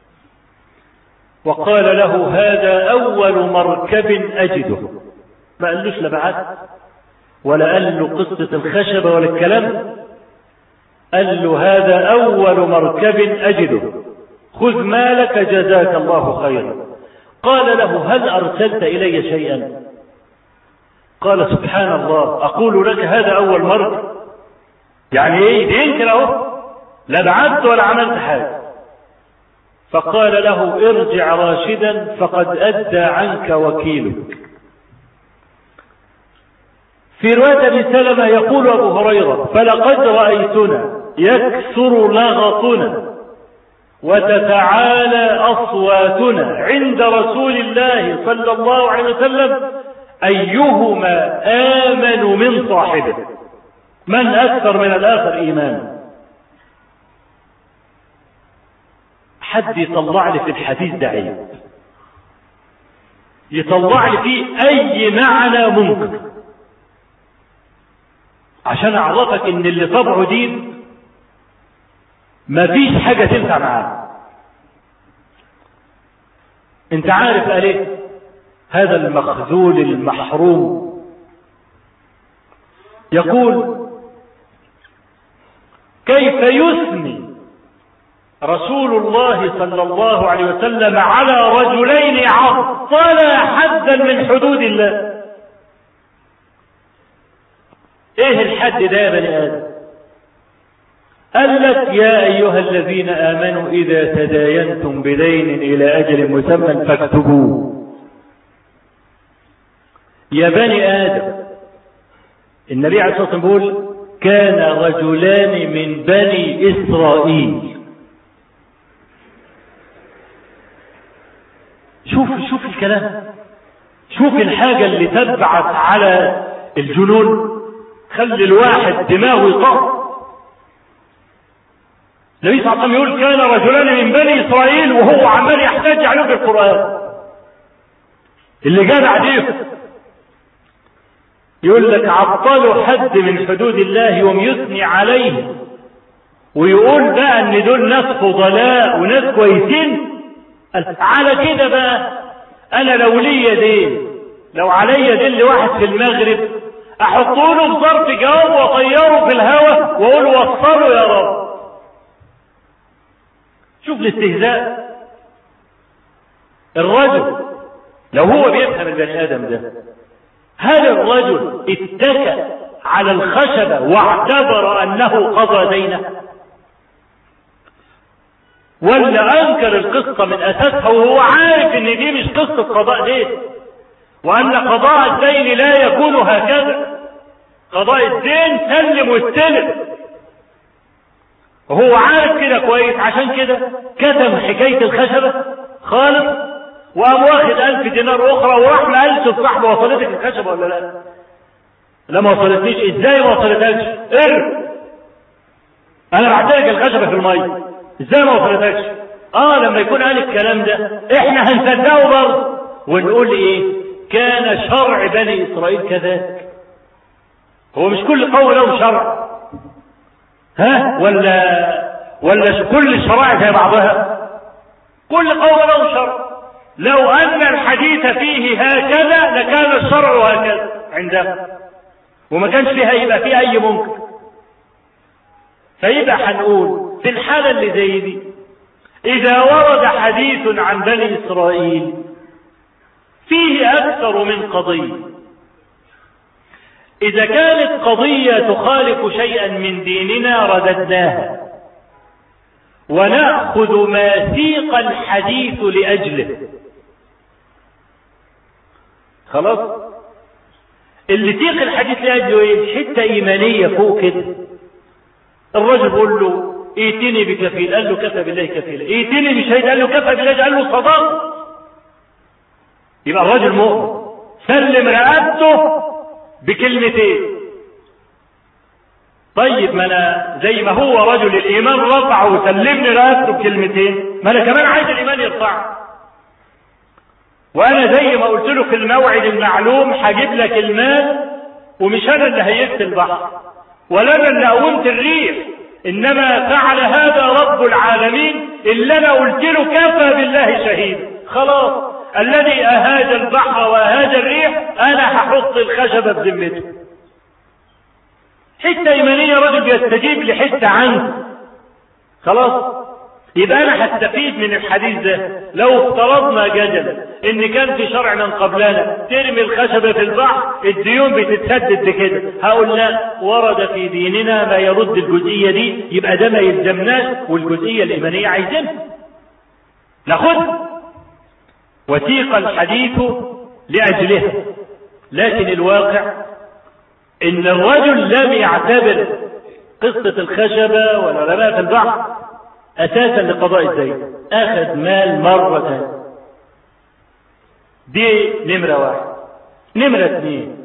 وقال له: هذا أول مركب أجده. ما قالوش لا بعد ولا قال له قصة الخشبة ولا الكلام، قال له: هذا أول مركب أجده، خذ مالك جزاك الله خيرا. قال له: هل أرسلت إلي شيئا؟ قال: سبحان الله، أقول لك هذا أول مرة. يعني إيه؟ دي يمكن أهو، لا بعدت ولا عملت حاجة. فقال له: ارجع راشدا فقد أدى عنك وكيلك. في رواية أبي سلمة يقول أبو هريرة: فلقد رأيتنا يكثر لغطنا وتتعالى أصواتنا عند رسول الله صلى الله عليه وسلم أيهما آمن من صاحبه، من أكثر من الآخر إيمانا. حد يطلع لي في الحديث ده عيب، يطلع لي فيه أي معنى ممكن عشان أعرفك إن اللي طبعه دين مفيش حاجة تنفع معاه. أنت عارف قال إيه هذا المخذول المحروم؟ يقول: كيف يثني رسول الله صلى الله عليه وسلم على رجلين عطلا حدا من حدود الله؟ ايه الحد ده يا بني ادم؟ قال لك: يا ايها الذين امنوا اذا تداينتم بدين الى اجل مسمى فاكتبوه. يا بني ادم، النبي عليه الصلاه والسلام بيقول: كان رجلان من بني اسرائيل. شوف الكلام، شوف الحاجة اللي تبعث على الجنون، خلي الواحد دماغه يطق. النبي صلى الله عليه وسلم يقول: كان رجلان من بني إسرائيل، وهو عمال يحتاج عليه في القرآن. اللي جدع ديه يقول لك عطلوا حد من حدود الله يوم يثني عليه ويقول بقى ان دول ناس فضلاء وناس كويسين. على كده بقى انا لو ليا دين، لو عليا دين لواحد في المغرب، احطه له في ظرف جواب واطيره في الهواء واقول وصله يا رب. شوف الاستهزاء. الرجل لو هو بيفهم البني ادم ده، هل الرجل اتكى على الخشبة واعتبر انه قضى دينه، ولا انكر القصة من اساسها وهو عارف ان دي مش قصة قضاء دين، وان قضاء الدين لا يكون هكذا؟ قضاء الدين سلم واستلم، وهو عارف كده كويس. عشان كده كتم حكاية الخشبة خالص، وقام واخد 1000 دينار اخرى وراح ما قالش لصاحبه: وصلتك الخشبة ولا لا؟ لا ما وصلتنيش. ازاي ما وصلتكش؟ انا بعت لك الخشبة في المية، ازاي ما وصلتكش؟ لما يكون قال الكلام ده احنا هنصدقه برضه ونقول ايه؟ كان شرع بني اسرائيل كذلك. هو مش كل قول له شرع، ولا كل الشرائع زي بعضها؟ كل قول له شرع. لو ان الحديث فيه هكذا لكان الشرع هكذا عندنا، وما كانش فيها يبقى فيه اي منكر. فيبقى هنقول في الحالة اللي زي دي، اذا ورد حديث عن بني اسرائيل فيه اكثر من قضية، اذا كانت قضية تخالف شيئا من ديننا رددناها ونأخذ ما سيق الحديث لأجله. خلاص؟ اللي سيق الحديث لأجله ايه؟ حتة ايمانية فوق كده. الرجل بيقول له: ائتني بكفيل، قال له: كفى بالله كفيلا. ائتني بشهيد، قال له: كفى بالله، قال له: صدق. يبقى الرجل مؤمن، سلم رقبته بكلمتين: طيب ما انا زي ما هو رجل الايمان رفعه وسلمني راسه بكلمتين، ما انا كمان عايز الايمان يرفعه. وانا زي ما قلت له في الموعد المعلوم هجيب لك المال، ومش انا اللي هيجت البحر ولا انا اللي قومت الريح، انما فعل هذا رب العالمين اللي انا قلت له كفى بالله شهيد. خلاص الذي اهاج البحر واهاج الريح انا هحط الخشبه بذمته. حته ايمانيه، رجل بيستجيب لحته عنه. خلاص يبقى انا هستفيد من الحديث ده. لو افترضنا جدلا ان كان في شرع من قبلنا ترمي الخشبه في البحر الديون بتتسدد بكده، هقول لا، ورد في ديننا ما يرد الجزئيه دي، يبقى ده ما يلزمناش، والجزئيه الايمانيه عايزينها ناخدها. وثيق الحديث لاجلها، لكن الواقع ان الرجل لم يعتبر قصه الخشبه ولا رماها في البحر اساسا لقضاء الدين، اخذ مال مرة. دي نمرة واحد. نمرة اثنين،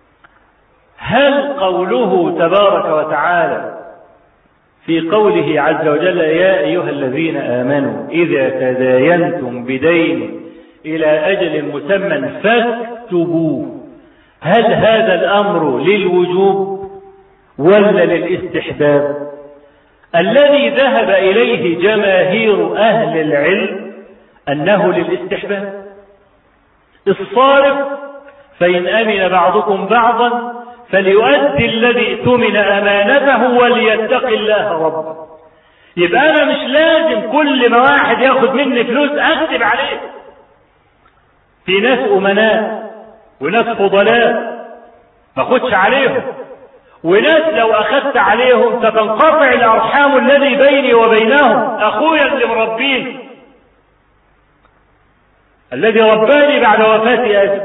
هل قوله تبارك وتعالى في قوله عز وجل يا ايها الذين امنوا اذا تداينتم بدين الى اجل مسمى فاكتبوه، هل هذا الامر للوجوب ولا للاستحباب؟ الذي ذهب إليه جماهير أهل العلم أنه للاستحباب. الصارف فإن أمن بعضكم بعضا فليؤدي الذي اؤتمن أمانته وليتق الله ربه. يبقى أنا مش لازم كل ما واحد ياخد مني فلوس أكتب عليه. في ناس أمناء وناس فضلاء ما أخدش عليهم، وناس لو أخذت عليهم ستنقطع الأرحام الذي بيني وبينهم. أخويا اللي مربيني الذي رباني بعد وفاة أبي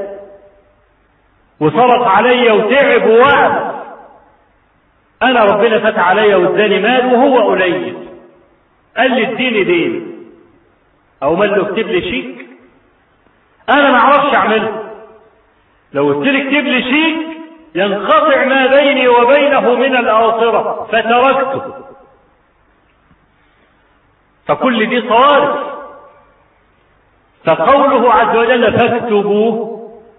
وصرف علي وتعب ووعد، أنا ربنا فتح علي واداني مال وهو قليل، قال لي اديني دين أو مال له اكتب لي شيك، أنا ما أعرفش أعمله. لو قلت لي اكتب لي شيك ينقطع ما بيني وبينه من الأوصرة فتركته. فكل دي صوارف. فقوله عز وجل فاكتبوه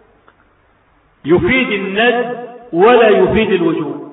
يفيد الند ولا يفيد الوجوب.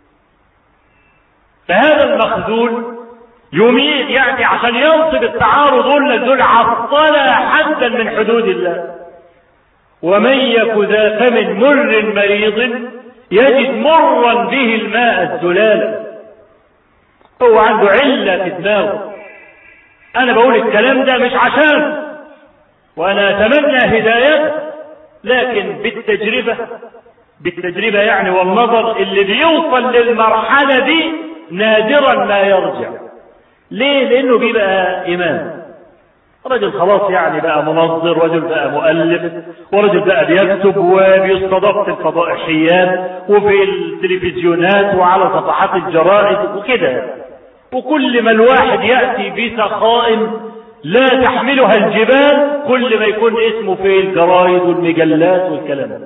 فهذا المخذول يميل يعني عشان ينصب التعارض دول عطل حدا من حدود الله. ومن يك ذا فم مر مريض يجد مرا به الماء الزلال. هو عنده علة في دماغه. انا بقول الكلام ده مش عشان وانا اتمنى هدايته، لكن بالتجربة يعني والنظر اللي بيوصل للمرحلة دي نادرا ما يرجع. ليه؟ لانه بيبقى امام، رجل خلاص يعني بقى منظر، رجل بقى مؤلف، ورجل بقى بيكتب وبيستضاف في الفضائحيات وفي التلفزيونات وعلى صفحات الجرائد وكده. وكل ما الواحد يأتي بسخاء لا تحملها الجبال كل ما يكون اسمه في الجرائد والمجلات والكلام ده.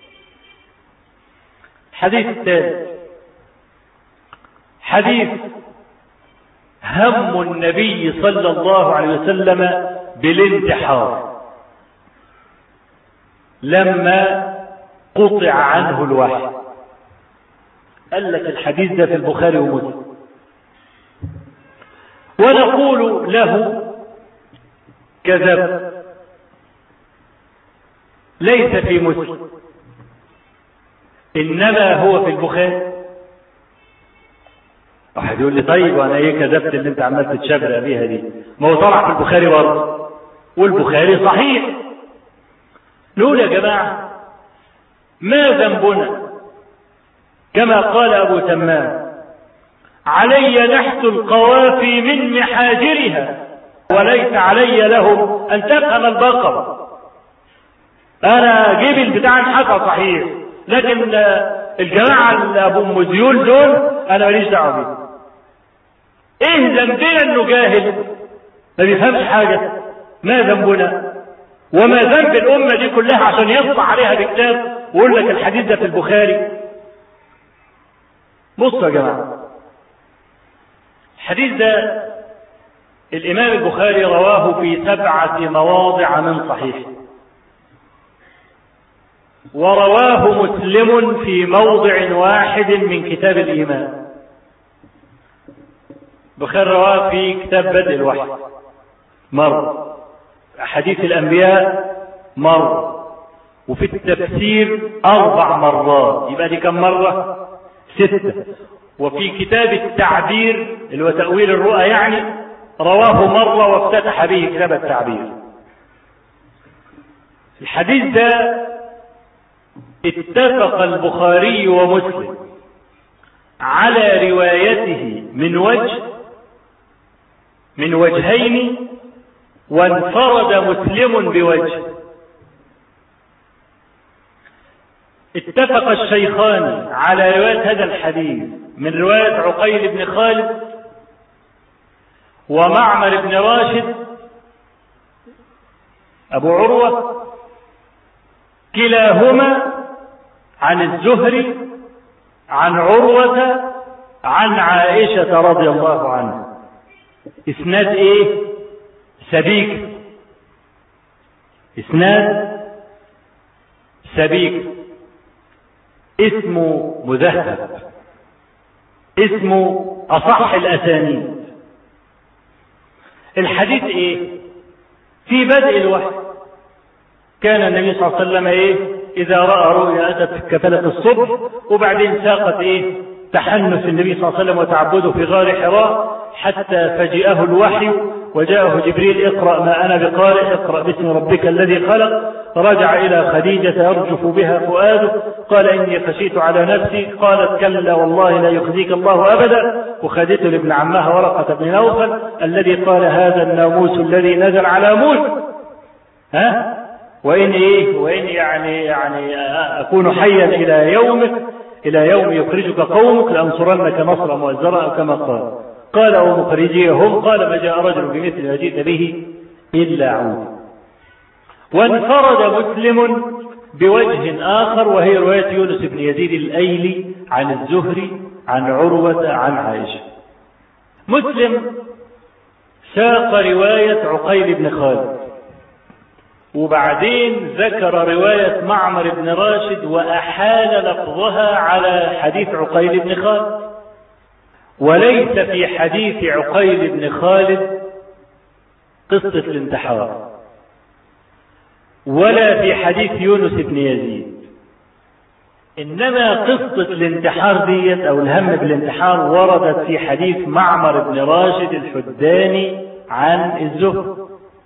حديث الثالث، حديث هم النبي صلى الله عليه وسلم بالانتحار لما قطع عنه الوحي. قال لك الحديث ده في البخاري ومسلم، ونقول له كذب، ليس في مسلم إنما هو في البخاري. واحد يقول لي طيب وانا ايه كذبت اللي انت عمال تتشبرق بيها دي؟ ما هو طلع في البخاري برضه والبخاري صحيح. نقول يا جماعه ما ذنبنا؟ كما قال ابو تمام علي نحت القوافي من محاجرها وليس علي لهم ان تفهم البقر. انا جيب البتاع انحكى صحيح، لكن الجماعه ابو ام زيول دول انا ماليش دعوه بيهم. ايه ذنبنا انه جاهل ما بيفهمش حاجه؟ ما ذنبنا؟ وما ذنب الامه دي كلها عشان يطلع عليها بكتاب ويقول لك الحديث ده في البخاري؟ بصوا يا جماعة، الحديث ده الإمام البخاري رواه في 7 مواضع من صحيحه، ورواه مسلم في موضع واحد من كتاب الإيمان. البخاري رواه في كتاب بدء الوحي مرة، حديث الأنبياء مرة، وفي التفسير 4 مرات، يبقى دي كم مرة؟ 6. وفي كتاب التعبير اللي هو تأويل الرؤى يعني رواه مرة وافتتح به كتاب التعبير. الحديث ده اتفق البخاري ومسلم على روايته من وجهين، وانفرد مسلم بوجه. اتفق الشيخان على رواية هذا الحديث من رواية عقيل بن خالد ومعمر بن راشد أبو عروة، كلاهما عن الزهري عن عروة عن عائشة رضي الله عنها. إسناد إيه؟ سبيك، إسناد سبيك، اسمه مذهب، اسمه أصح الأسانيد. الحديث إيه؟ في بدء الوحي كان النبي صلى الله عليه وسلم إيه؟ إذا رأى رؤيا أتت كفلة الصبح، وبعدين ساقت إيه؟ تحنث النبي صلى الله عليه وسلم وتعبده في غار حراء حتى فجئه الوحي وجاءه جبريل: اقرأ ما أنا بقارئ، اقرأ باسم ربك الذي خلق. فرجع إلى خديجة يرجف بها فؤاده، قال: إني خشيت على نفسي. قالت: كلا والله لا يخزيك الله أبدا. وخدته لابن عمها ورقة بن نوفل الذي قال: هذا الناموس الذي نزل على موسى، وإن يعني أكون حيا إلى يوم يخرجك قومك لأنصرنك نصرا مؤزرا، كما قال ومخرجيهم. قال: ما جاء رجل بمثل ما جئت به إلا عود. وانفرد مسلم بوجه آخر، وهي رواية يونس بن يزيد الأيلي عن الزهري عن عروة عن عائشة. مسلم ساق رواية عقيل بن خالد، وبعدين ذكر رواية معمر بن راشد وأحال لفظها على حديث عقيل بن خالد. وليس في حديث عقيل بن خالد قصة الانتحار، ولا في حديث يونس بن يزيد، إنما قصة الانتحار ديت أو الهم بالانتحار وردت في حديث معمر بن راشد الحداني عن الزهري.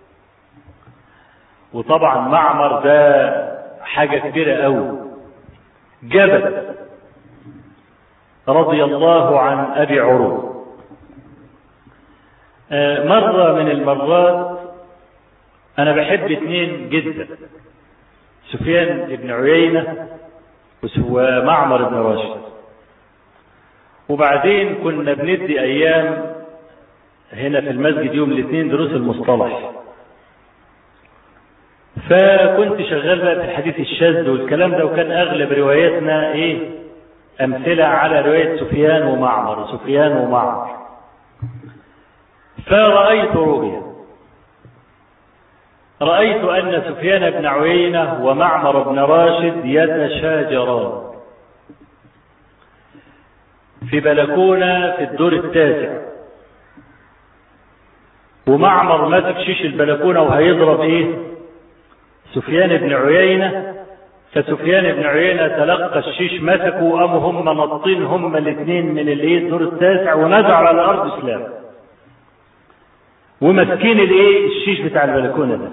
وطبعا معمر ده حاجة كبيرة أوي، جبل رضي الله عن أبي عروة. مرة من المرات أنا بحب 2 جدا، سفيان بن عيينة ومعمر بن راشد. وبعدين كنا بندي أيام هنا في المسجد يوم الاثنين دروس المصطلح، فكنت شغال بقى في الحديث الشاذ والكلام ده، وكان أغلب رواياتنا أمثلة على رواية سفيان ومعمر. فرأيت رؤيا، رأيت أن سفيان بن عيينة ومعمر بن راشد يتشاجران في بلكونة في الدور التاسع، ومعمر ماسك شيش البلكونة وهيضرب سفيان بن عيينة. فسفيان بن عيينة تلقى الشيش مسكه، وقاموا هم نطين هما الاثنين من الدور التاسع ونزعوا على الأرض سلام، ومسكين الشيش بتاع البلكونة ده.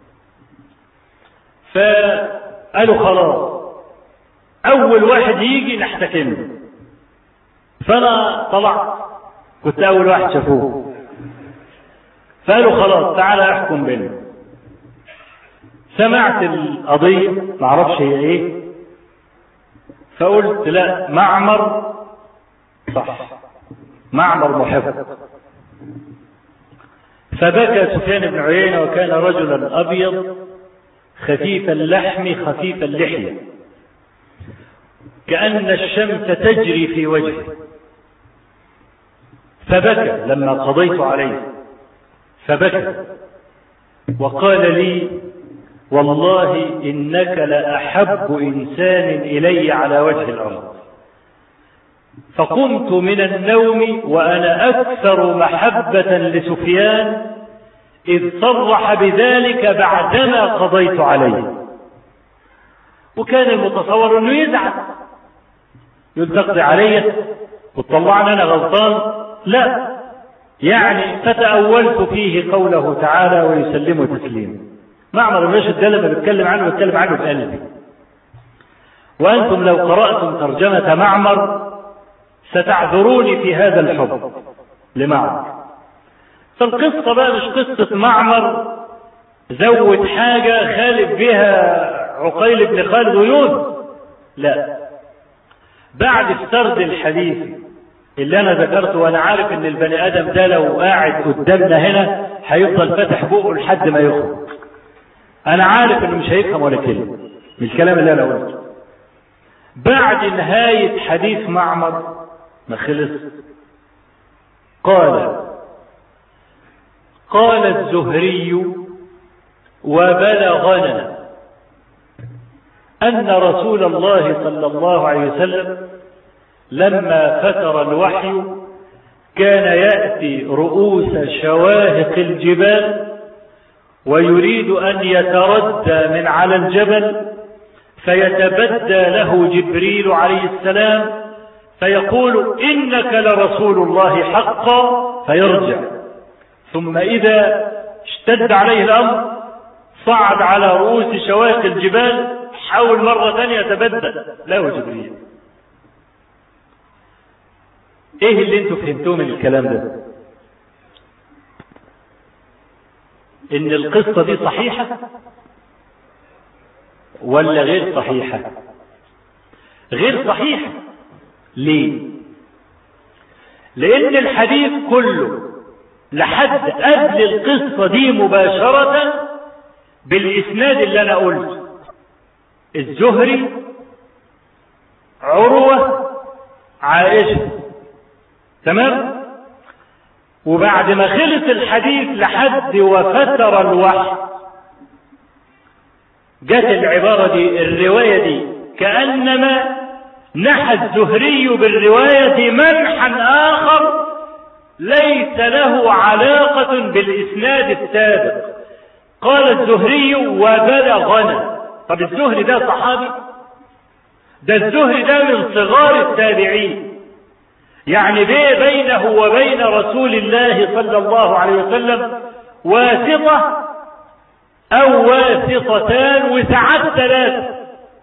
فقالوا خلاص أول واحد يجي نحتكمه. فأنا طلعت، كنت أول واحد شافوه، فقالوا خلاص تعالى احكم بيننا. سمعت القضية معرفش هي ايه، فقلت لا، معمر صح، معمر محب. فبكى سفيان بن عيينة، وكان رجلا أبيض خفيف اللحم خفيف اللحية، كأن الشمس تجري في وجهه، فبكى لما قضيت عليه، فبكى وقال لي والله إنك لأحب إنسان إلي على وجه الأرض. فقمت من النوم وأنا أكثر محبة لسفيان إذ صرح بذلك بعدما قضيت عليه. وكان المتصور أنه يزعل، يقول علي وتطلعني أنا غلطان، لا، يعني فتأولت فيه قوله تعالى ويسلم تسليما. معمر الراشد ده لما بتكلم عنه بقلبي. وأنتم لو قرأتم ترجمة معمر ستعذروني في هذا الحب لمعمر. فالقصة بقى مش قصة معمر زود حاجة خالف بها عقيل بن خالد ويونس، لا، بعد السرد الحديث اللي أنا ذكرته، وأنا عارف إن البني آدم ده لو قاعد قدامنا هنا هيفضل فاتح بقه لحد ما يخرج. أنا عارف إنه مش هيفهم ولا كلمة من الكلام اللي أنا قلته. بعد نهاية حديث معمر ما خلص قال الزهري وبلغنا أن رسول الله صلى الله عليه وسلم لما فتر الوحي كان يأتي رؤوس شواهق الجبال ويريد أن يتردى من على الجبل، فيتبدى له جبريل عليه السلام فيقول إنك لرسول الله حقا، فيرجع. ثم إذا اشتد عليه الأمر صعد على رؤوس شواهق الجبال، حاول مرة ثانية يتبدى له جبريل. ايه اللي انتوا فهمتوه من الكلام ده؟ ان القصة دي صحيحة ولا غير صحيحة؟ غير صحيحة. ليه؟ لان الحديث كله لحد قبل القصة دي مباشرة بالاسناد اللي انا قلته، الزهري، عروة، عائشة، تمام؟ وبعد ما خلص الحديث لحد وفتر الوحي جت العبارة دي، الرواية دي، كأنما نحى الزهري بالرواية منحا آخر ليس له علاقة بالإسناد السابق. قال الزهري وبلغنا. طب الزهري ده صحابي؟ ده الزهري ده من صغار التابعين، يعني بينه وبين رسول الله صلى الله عليه وسلم واسطة أو واسطتان وساعات ثلاثة.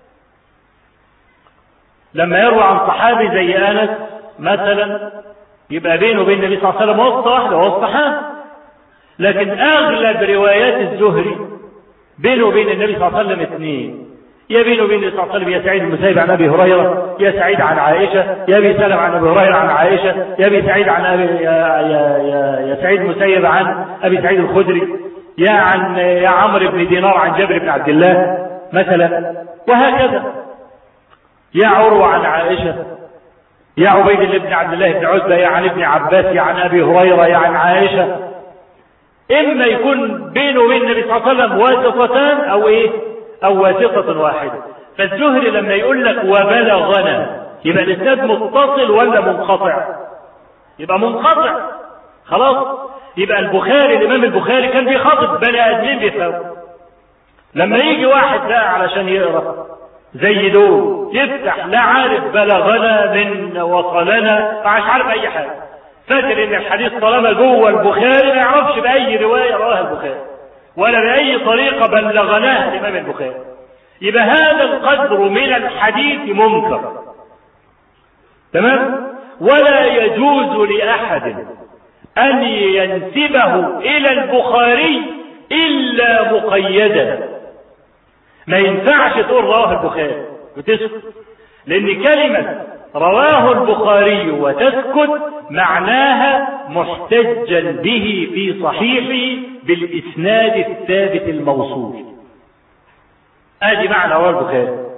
لما يروى عن صحابي زي أنس مثلا يبقى بينه وبين النبي صلى الله عليه وسلم واسطة واحدة وهو الصحابي، لكن أغلب روايات الزهري بينه وبين النبي صلى الله عليه وسلم اثنين، يا بينه وبين النبي صلى الله عليه وسلم يا سعيد المسيب عن أبي هريرة، يا سعيد عن عائشة، يا أبي سلم عن أبي هريرة عن عائشة، يا أبي سعيد عن يا سعيد المسيب عن أبي سعيد الخدري، يا عمرو بن دينار عن جابر بن عبد الله مثلا، وهكذا. يا عروة عن عائشة، يا عبيد الله بن عبد الله بن عتبة، يا عن ابن عباس، يا عن أبي هريرة، يا عن عائشة. إما يكون بينه وبين النبي صلى الله عليه وسلم واسطتان أو واسطة واحدة. فالزهري لما يقول لك وبلغنا يبقى الإسناد متصل ولا منقطع؟ يبقى منقطع. خلاص، يبقى الإمام البخاري كان بيخاطب بني آدمين بيفهموا. لما يجي واحد بقى علشان يقرأ زي دول يفتح لا عارف بلغنا من وصلنا، مش عارف أي حاجة، فاكر إن الحديث طالما جوه البخاري ما يعرفش بأي رواية رواها البخاري ولا بأي طريقة بلغناها الإمام البخاري. يبقى هذا القدر من الحديث منكر، تمام؟ ولا يجوز لأحد أن ينسبه إلى البخاري إلا مقيدا. ما ينفعش تقول رواه البخاري وتسكت، لأن كلمة رواه البخاري وتسكت معناها محتجا به في صحيحه بالإسناد الثابت الموصول. ادي معنى رواه البخاري.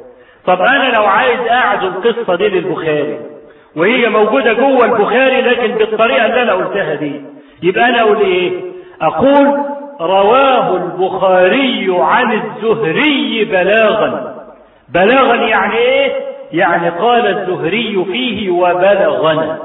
طب أنا لو عايز أعد القصة دي للبخاري وهي موجودة جوه البخاري لكن بالطريقة اللي أنا قلتها دي، يبقى أنا أقول إيه؟ أقول رواه البخاري عن الزهري بلاغا. بلاغا يعني إيه؟ يعني قال الزهري فيه وبلغنا.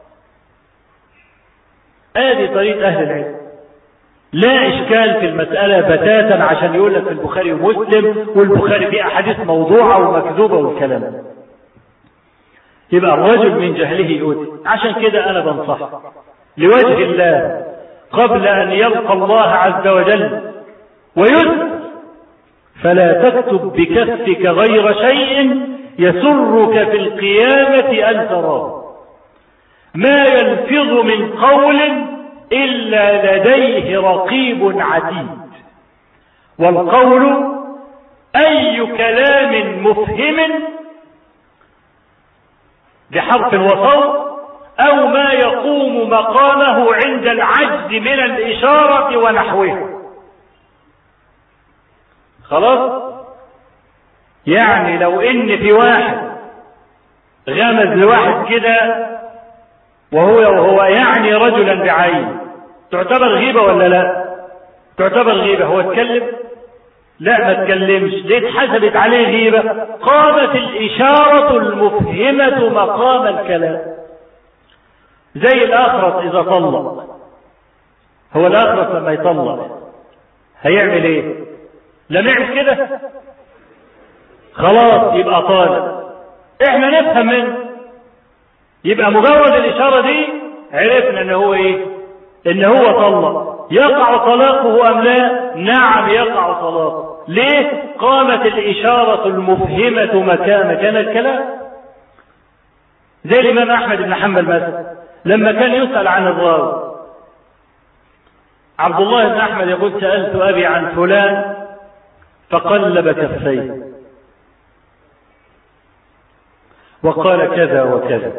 هذه طريقة أهل العلم، لا إشكال في المسألة بتاتا عشان يقول لك في البخاري ومسلم والبخاري فيه أحاديث موضوعة ومكذوبة والكلام ده. يبقى الرجل من جهله يؤذي. عشان كده أنا بنصح لوجه الله قبل أن يلقى الله عز وجل ويسر فلا تكتب بكفك غير شيء يسرك في القيامة أن تراه. ما يلفظ من قول إلا لديه رقيب عتيد. والقول أي كلام مفهم بحرف وصوت أو ما يقوم مقامه عند العجز من الإشارة ونحوها. خلاص؟ يعني لو إن في واحد غمز لواحد كده وهو يعني رجلا بعين، تعتبر غيبة ولا لا؟ تعتبر غيبة. هو اتكلم؟ لا ما اتكلمش. ليه اتحسبت عليه غيبة؟ قامت الإشارة المفهمة مقام الكلام. زي الآخرس إذا طلق. هو الآخرس لما يطلق هيعمل ايه؟ لما يعمل كده خلاص يبقى طالق. احنا نفهم منه. يبقى مجرد الإشارة دي عرفنا ان هو ايه؟ ان هو طلق. يقع طلاقه ام لا؟ نعم يقع طلاقه. ليه؟ قامت الإشارة المفهمة مكان الكلام. زي الإمام أحمد بن حنبل مثلا لما كان يسأل عن الراوي، عبد الله بن أحمد يقول سألت أبي عن فلان فقلب كفيه وقال كذا وكذا.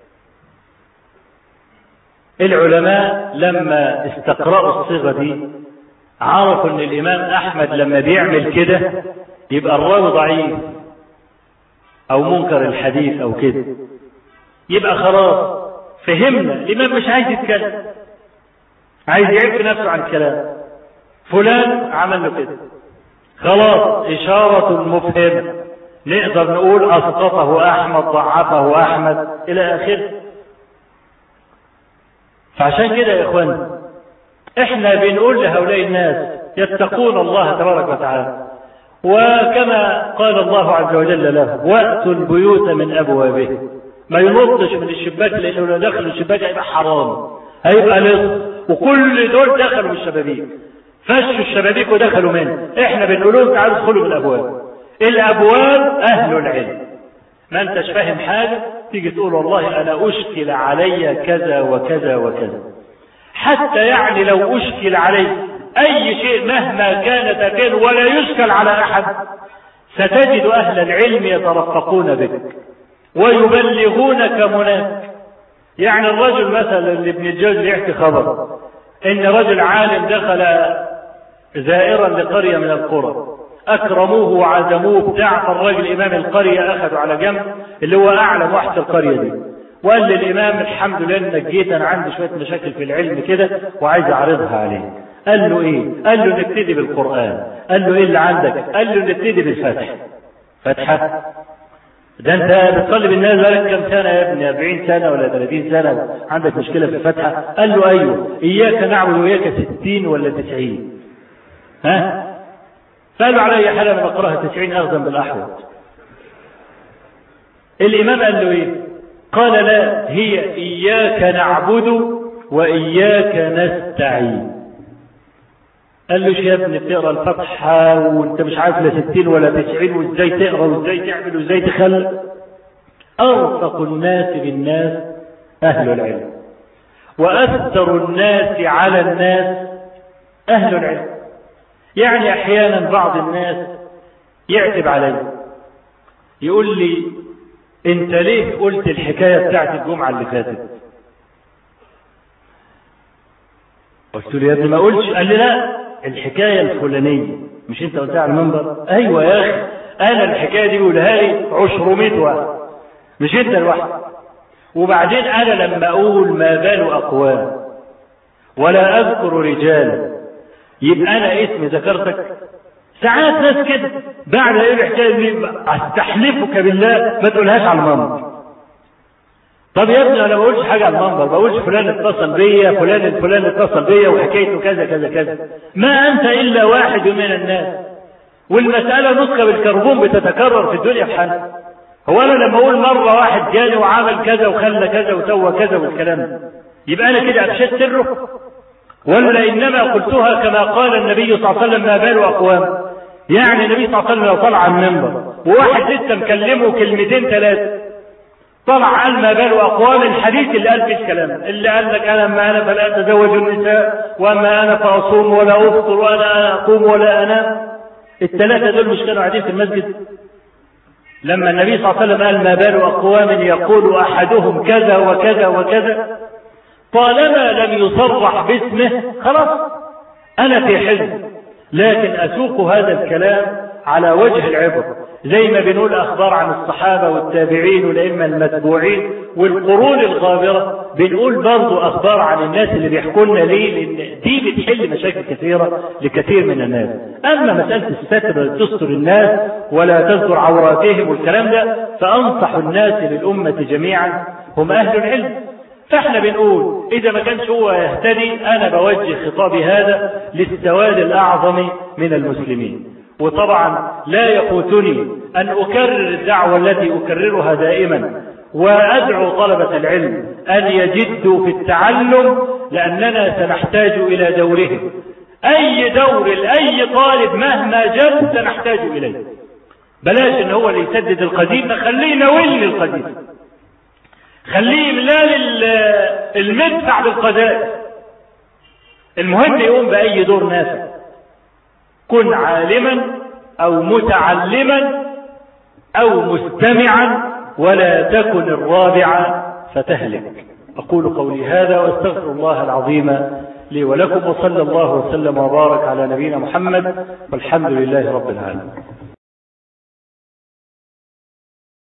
العلماء لما استقرأوا الصيغة دي عرفوا ان الإمام أحمد لما بيعمل كده يبقى الراوي ضعيف أو منكر الحديث أو كده. يبقى خلاص فهمنا الإمام مش عايز يتكلم، عايز يعرف نفسه عن الكلام. فلان عمل له كده خلاص إشارة مفهمة، نقدر نقول أسقطه أحمد، ضعفه أحمد إلى آخره. فعشان كده يا إخوان إحنا بنقول لهؤلاء الناس يتقون الله تبارك وتعالى، وكما قال الله عز وجل له وأتوا البيوت من أبوابه. ما ينطش من الشباك، لأنه لو دخل الشباك هيبقى حرام، هيبقى لص. وكل دول دخلوا الشبابيك، فشوا الشبابيك ودخلوا منه. احنا بنقول لهم تعالوا ادخلوا من الابواب. الابواب اهل العلم. ما انتش فاهم حاجه تيجي تقول والله انا اشكل علي كذا وكذا وكذا. حتى يعني لو اشكل علي اي شيء مهما كان تكون ولا يشكل على احد، ستجد اهل العلم يترفقون بك ويبلغونك مناك. يعني الرجل مثلا اللي ابن الجوز يحكي خبر ان رجل عالم دخل زائرا لقرية من القرى، اكرموه وعزموه بتاع. فالراجل امام القرية اخذوا على جنب اللي هو اعلم واحد في القرية دي، وقال للامام الحمد لله انك جيت، انا عندي شوية مشاكل في العلم كده وعايز اعرضها عليك. قال له ايه؟ قال له نبتدي بالقرآن. قال له ايه اللي عندك؟ قال له نبتدي بالفتح. فتحة؟ ده انت بتصلي بالناس بقالك كم سنة يا ابني؟ 40 سنة ولا 30 سنة عندك مشكلة في الفتحة؟ قال له ايوه. اياك نعبد واياك 60 ولا 90؟ ها؟ قال له على اي حال انا بقراها 90 اخذا بالاحوط. الامام قال له ايه؟ قال لا، هي اياك نعبد واياك نستعين. قال له يا ابني بتقرا الفتحة وانت مش عارف لا 60 ولا 90 وازاي تقرا وازاي تعمل وازاي تخلق؟ ارفق الناس بالناس اهل العلم، واكثر الناس على الناس اهل العلم. يعني احيانا بعض الناس يعتب علي يقول لي انت ليه قلت الحكاية بتاعت الجمعة اللي فاتت؟ قلت له يا ابني ما قلتش. قال لي لا، الحكاية الفلانية مش انت قلتها على المنبر؟ ايوه يا اخي، انا الحكايه دي يقولها لي 200 واحد، مش انت الواحد. وبعدين انا لما اقول ما بال اقوام ولا اذكر رجالا، يبقى انا اسمي ذكرتك؟ ساعات ناس كده بعد ايه الحكايه استحلفك بالله ما تقولهاش على المنبر. طب يا ابني انا ما بقولش حاجه على المنبر، بقولش فلان اتصل بيا، فلان اتصل بيا وحكايته كذا كذا كذا. ما انت الا واحد من الناس، والمساله نسخه بالكربون بتتكرر في الدنيا بحالها. هو انا لما اقول مره واحد جاني وعمل كذا وخلى كذا وسوى كذا والكلام ده يبقى انا كده افشيت سره؟ ولا انما قلتها كما قال النبي صلى الله عليه وسلم ما بال اقوام؟ يعني النبي صلى الله عليه وسلم لو طلع على المنبر وواحد لسه مكلمه كلمتين ثلاثه طلع قال ما بال اقوام، الحديث اللي قال فيه الكلام، اللي قال لك انا اما انا فلا اتزوج النساء، واما انا فاصوم ولا افطر، وانا اقوم ولا انام، الثلاثه دول مش كانوا قاعدين في المسجد؟ لما النبي صلى الله عليه وسلم قال ما بال اقوام يقول احدهم كذا وكذا وكذا، طالما لم يصرح باسمه خلاص انا في حزب، لكن اسوق هذا الكلام على وجه العبر، زي ما بنقول اخبار عن الصحابه والتابعين والائمه المتبوعين والقرون الغابره، بنقول برضو اخبار عن الناس اللي بيحكوا لنا ليه، لان دي بتحل مشاكل كثيره لكثير من الناس. اما مساله الستر تستر الناس ولا تذكر عوراتهم والكلام ده، فانصح الناس للامه جميعا هم اهل العلم. فاحنا بنقول اذا ما كانش هو يهتدي، انا بوجه خطابي هذا للسواد الاعظم من المسلمين. وطبعا لا يفوتني ان اكرر الدعوه التي اكررها دائما، وادعو طلبه العلم ان يجدوا في التعلم، لاننا سنحتاج الى دورهم. اي دور لاي طالب مهما جد سنحتاج اليه. بلاش ان هو اللي يسدد القديم، خليه نولي القديم، خليه ملال المدفع بالقذائف. المهم يقوم باي دور نافع. كن عالما او متعلما او مستمعا، ولا تكن الرابع فتهلك. اقول قولي هذا واستغفر الله العظيم لي ولكم، وصلى الله وسلم وبارك على نبينا محمد، والحمد لله رب العالمين.